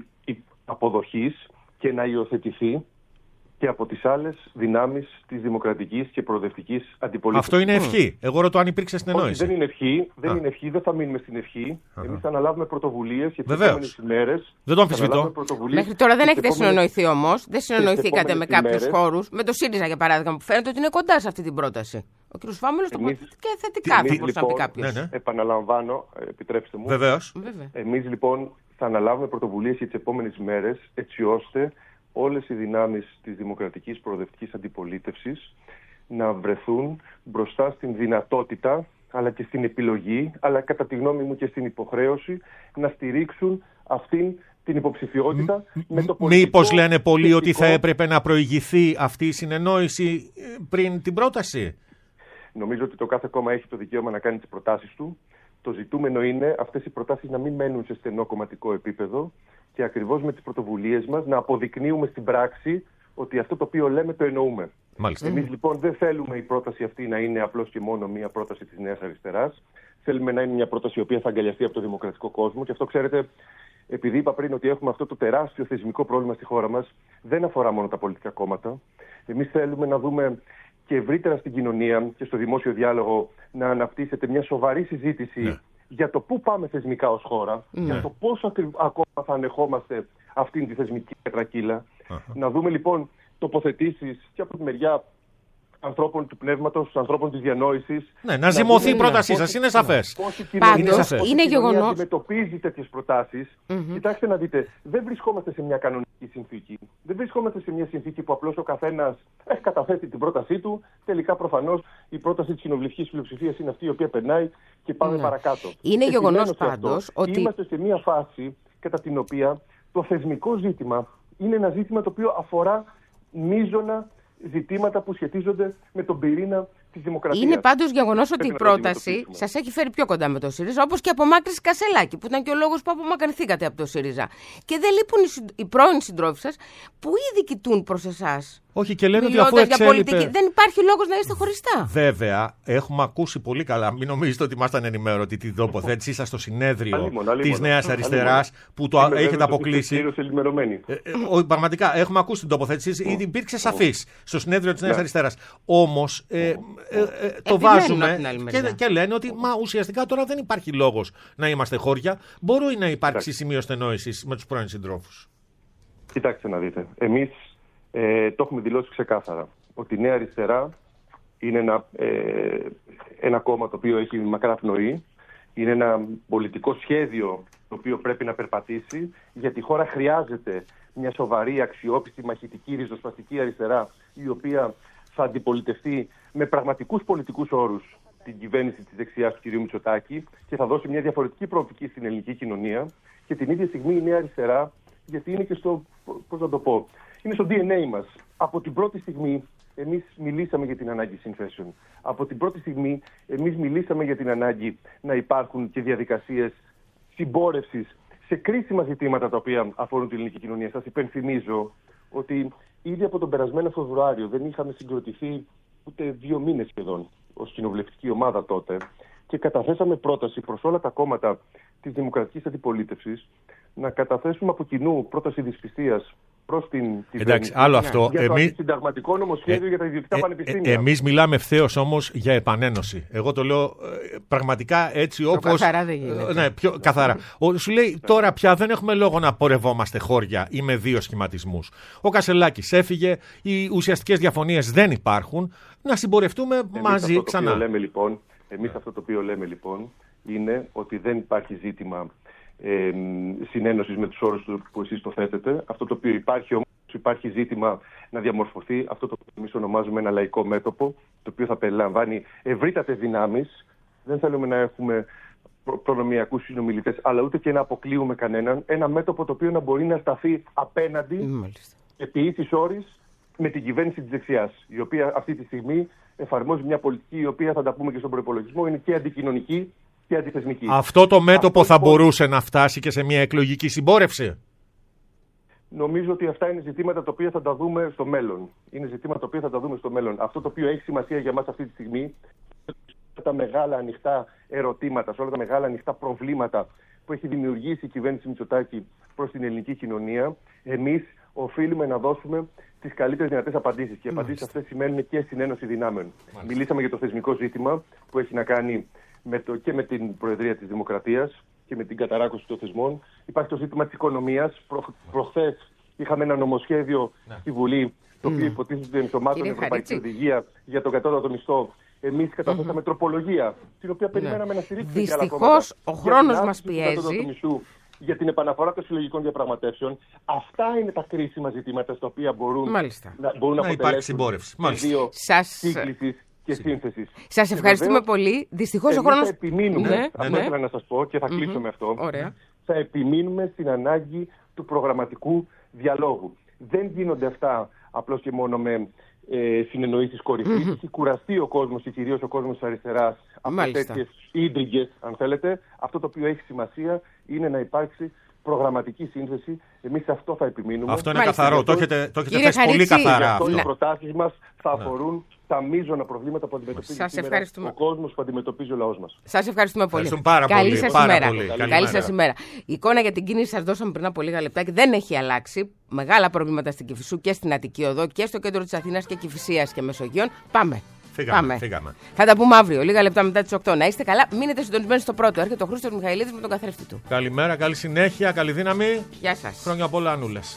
αποδοχής και να υιοθετηθεί και από τις άλλες δυνάμεις της δημοκρατικής και προοδευτικής αντιπολίτευσης.
Αυτό είναι ευχή. Εγώ ρωτώ αν υπήρξε συνεννόηση.
Δεν είναι ευχή, δεν θα μείνουμε στην ευχή. Εμείς θα αναλάβουμε πρωτοβουλίες και τις επόμενες ημέρες.
Δεν το αμφισβητώ.
Μέχρι τώρα δεν έχετε συνεννοηθεί όμως. Δεν συνεννοηθήκατε με κάποιους χώρους. Με το ΣΥΡΙΖΑ για παράδειγμα, που φαίνεται ότι είναι κοντά σε αυτή την πρόταση. Ο κ. Φάμελος τοποθετήθηκε θετικά, θα μπορούσε να πει κάποιος.
Επαναλαμβάνω, επιτρέψτε μου.
Βεβαίως.
Εμείς λοιπόν θα αναλάβουμε πρωτοβουλίες για τις επόμενες ημέρες, έτσι ώστε όλες οι δυνάμεις της δημοκρατικής προοδευτικής αντιπολίτευσης να βρεθούν μπροστά στην δυνατότητα, αλλά και στην επιλογή, αλλά κατά τη γνώμη μου και στην υποχρέωση, να στηρίξουν αυτήν την υποψηφιότητα με το πολιτικό...
Μήπως λένε πολλοί ότι θα έπρεπε να προηγηθεί αυτή η συνεννόηση πριν την πρόταση?
Νομίζω ότι το κάθε κόμμα έχει το δικαίωμα να κάνει τις προτάσεις του. Το ζητούμενο είναι αυτές οι προτάσεις να μην μένουν σε στενό κομματικό επίπεδο και ακριβώς με τις πρωτοβουλίες μας να αποδεικνύουμε στην πράξη ότι αυτό το οποίο λέμε το εννοούμε. Εμείς λοιπόν δεν θέλουμε η πρόταση αυτή να είναι απλώς και μόνο μία πρόταση της Νέας Αριστεράς. Θέλουμε να είναι μια πρόταση η οποία θα αγκαλιαστεί από το δημοκρατικό κόσμο. Και αυτό, ξέρετε, επειδή είπα πριν ότι έχουμε αυτό το τεράστιο θεσμικό πρόβλημα στη χώρα μας, δεν αφορά μόνο τα πολιτικά κόμματα. Εμείς θέλουμε να δούμε και ευρύτερα στην κοινωνία και στο δημόσιο διάλογο να αναπτύσσεται μια σοβαρή συζήτηση για το πού πάμε θεσμικά ως χώρα, για το πώς ακόμα θα ανεχόμαστε αυτήν τη θεσμική τετρακύλα. Να δούμε λοιπόν τοποθετήσεις και από τη μεριά ανθρώπων του πνεύματος, ανθρώπων της διανόησης.
Ναι, να ζυμωθεί η πρότασή σας, είναι σαφές.
Πάντως, είναι γεγονός.
Αν αντιμετωπίζει τέτοιες προτάσεις, κοιτάξτε να δείτε, δεν βρισκόμαστε σε μια κανονική συνθήκη. Δεν βρισκόμαστε σε μια συνθήκη που απλώς ο καθένας έχει καταθέσει την πρότασή του. Τελικά, προφανώς, η πρόταση της κοινοβουλευτικής πλειοψηφίας είναι αυτή η οποία περνάει και πάμε παρακάτω.
Είναι γεγονός πάντως ότι
είμαστε σε μια φάση κατά την οποία το θεσμικό ζήτημα είναι ένα ζήτημα το οποίο αφορά μείζωνα ζητήματα που σχετίζονται με τον πυρήνα της δημοκρατίας.
Είναι πάντως γεγονός ότι η πρόταση σας έχει φέρει πιο κοντά με το ΣΥΡΙΖΑ, όπως και η απομάκρυνση Κασελάκη, που ήταν και ο λόγος που απομακρυνθήκατε από το ΣΥΡΙΖΑ. Και δεν λείπουν οι πρώην συντρόφοι σας που ήδη κοιτούν προς εσάς.
Όχι, και λένε ότι αφού εξέλιπε...
δεν υπάρχει λόγος να είστε χωριστά.
Βέβαια, έχουμε ακούσει πολύ καλά. Μην νομίζετε ότι ήμασταν ενημέρωτοι την τοποθέτησή σας στο συνέδριο της Νέας Αριστεράς που το έχετε αποκλείσει. Πραγματικά, έχουμε ακούσει την τοποθέτησή. Ήδη υπήρξε σαφής στο συνέδριο της Νέας Αριστεράς. Όμως το βάζουμε και λένε ότι ουσιαστικά τώρα δεν υπάρχει λόγος να είμαστε χώρια. Μπορεί να υπάρξει σημείο στενόησης με τους πρώην συντρόφους.
Κοιτάξτε να δείτε. Εμείς το έχουμε δηλώσει ξεκάθαρα ότι η Νέα Αριστερά Είναι ένα κόμμα το οποίο έχει μακρά πνοή. Είναι ένα πολιτικό σχέδιο το οποίο πρέπει να περπατήσει, γιατί η χώρα χρειάζεται μια σοβαρή, αξιόπιστη, μαχητική, ριζοσπαστική αριστερά, η οποία θα αντιπολιτευτεί με πραγματικούς πολιτικούς όρους την κυβέρνηση της δεξιάς του κ. Μητσοτάκη και θα δώσει μια διαφορετική προοπτική στην ελληνική κοινωνία. Και την ίδια στιγμή η νέα αριστερά, γιατί είναι και στο, πώς να το πω, είναι στο DNA μας. Από την πρώτη στιγμή εμείς μιλήσαμε για την ανάγκη συνθέσεων. Από την πρώτη στιγμή εμείς μιλήσαμε για την ανάγκη να υπάρχουν και διαδικασίες συμπόρευσης σε κρίσιμα ζητήματα τα οποία αφορούν την ελληνική κοινωνία. Σας υπενθυμίζω ότι ήδη από τον περασμένο Φεβρουάριο δεν είχαμε συγκροτηθεί ούτε 2 μήνες σχεδόν ως κοινοβουλευτική ομάδα τότε και καταθέσαμε πρόταση προς όλα τα κόμματα της δημοκρατικής αντιπολίτευσης να καταθέσουμε από κοινού πρόταση δυσπιστίας προς την κυβέρνηση.
Εντάξει, άλλο αυτό.
Για το αντισυνταγματικό νομοσχέδιο για τα ιδιωτικά πανεπιστήμια.
Εμείς μιλάμε ευθέως όμως για επανένωση. Εγώ το λέω πραγματικά έτσι όπως.
Καθαρά δεν γίνεται.
Ναι, πιο καθαρά. Σου λέει τώρα πια δεν έχουμε λόγο να πορευόμαστε χώρια ή με 2 σχηματισμούς. Ο Κασελάκης έφυγε, οι ουσιαστικές διαφωνίες δεν υπάρχουν. Να συμπορευτούμε μαζί ξανά.
Εμείς αυτό το οποίο λέμε λοιπόν είναι ότι δεν υπάρχει ζήτημα συνένωσης με τους όρους που εσείς το θέτετε. Αυτό το οποίο υπάρχει όμως, υπάρχει ζήτημα να διαμορφωθεί αυτό το οποίο εμείς ονομάζουμε ένα λαϊκό μέτωπο, το οποίο θα περιλαμβάνει ευρύτατες δυνάμεις. Δεν θέλουμε να έχουμε προνομιακούς συνομιλητές, αλλά ούτε και να αποκλείουμε κανέναν. Ένα μέτωπο το οποίο να μπορεί να σταθεί απέναντι επί ίσης όρης με την κυβέρνηση της δεξιάς, η οποία αυτή τη στιγμή εφαρμόζει μια πολιτική η οποία, θα τα πούμε και στον προϋπολογισμό, είναι και αντικοινωνική και αντιθεσμική.
Αυτό το μέτωπο θα μπορούσε να φτάσει και σε μια εκλογική συμπόρευση.
Νομίζω ότι αυτά είναι ζητήματα τα οποία θα τα δούμε στο μέλλον. Αυτό το οποίο έχει σημασία για μας αυτή τη στιγμή, σε τα μεγάλα ανοιχτά ερωτήματα, σε όλα τα μεγάλα ανοιχτά προβλήματα που έχει δημιουργήσει η κυβέρνηση Μητσοτάκη προς την ελληνική κοινωνία, εμείς οφείλουμε να δώσουμε τις καλύτερες δυνατές απαντήσεις. Και οι απαντήσεις αυτές σημαίνουν και συνένωση δυνάμεων. Μιλήσαμε για το θεσμικό ζήτημα που έχει να κάνει και με την Προεδρία της Δημοκρατίας και με την καταράκωση των θεσμών. Υπάρχει το ζήτημα της οικονομίας. Προχθές είχαμε ένα νομοσχέδιο στη Βουλή, το οποίο υποτίθεται ότι ενσωμάτωνε Ευρωπαϊκή Οδηγία για τον κατώτατο μισθό. Εμείς καταθέσαμε τροπολογία, την οποία περιμέναμε να στηρίξουμε.
Δυστυχώς ο χρόνος μας πιέζει.
Για την επαναφορά των συλλογικών διαπραγματεύσεων. Αυτά είναι τα κρίσιμα ζητήματα στα οποία μπορούν να
υπάρξει συμπόρευση.
Δύο σύγκλησης και σύνθεσης.
Σας ευχαριστούμε πολύ. Δυστυχώς ο χρόνος.
Θα επιμείνουμε, αυτό ήθελα να σας πω και θα κλείσω με αυτό.
Ωραία.
Θα επιμείνουμε στην ανάγκη του προγραμματικού διαλόγου. Δεν γίνονται αυτά απλώς και μόνο με συνεννοήσεις κορυφής. Έχει κουραστεί ο κόσμος και κυρίως ο κόσμος της αριστεράς από τέτοιες ίντριγκες, αν θέλετε. Αυτό το οποίο έχει σημασία είναι να υπάρξει προγραμματική σύνθεση. Εμείς σε αυτό θα επιμείνουμε.
Αυτό είναι καθαρό. Το έχετε θέσει πολύ καθαρά.
Οι προτάσεις μας θα αφορούν τα μείζωνα προβλήματα που αντιμετωπίζει ο κόσμος, που αντιμετωπίζει ο λαός μας.
Σας ευχαριστούμε πολύ.
Καλή
σας ημέρα. Καλή σας ημέρα. Η εικόνα για την κίνηση σας δώσαμε πριν από λίγα λεπτά και δεν έχει αλλάξει. Μεγάλα προβλήματα στην Κηφισού και στην Αττική Οδό και στο κέντρο της Αθήνας και Κηφισίας και Μεσογείων. Πάμε.
Φύγαμε.
Θα τα πούμε αύριο, λίγα λεπτά μετά τις 8. Να είστε καλά, μείνετε συντονισμένοι στο πρώτο. Έρχεται ο Χρήστος Μιχαηλίδης με τον καθρέφτη του.
Καλημέρα, καλή συνέχεια, καλή δύναμη.
Γεια σας.
Χρόνια πολλά, Ανούλες.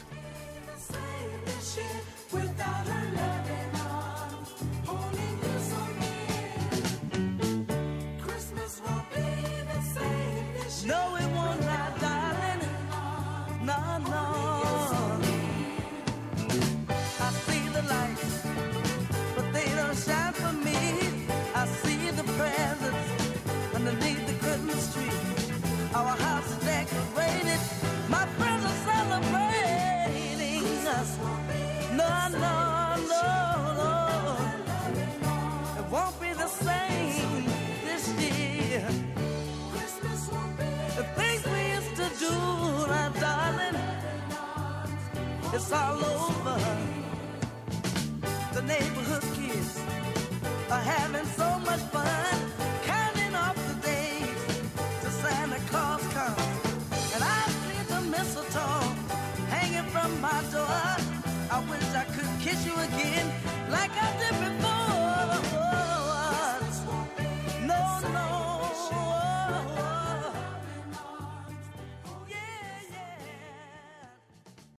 It's all over. The neighborhood kids are having so much fun, counting off the days till Santa Claus comes. And I see the mistletoe hanging from my door. I wish I could kiss you again like I did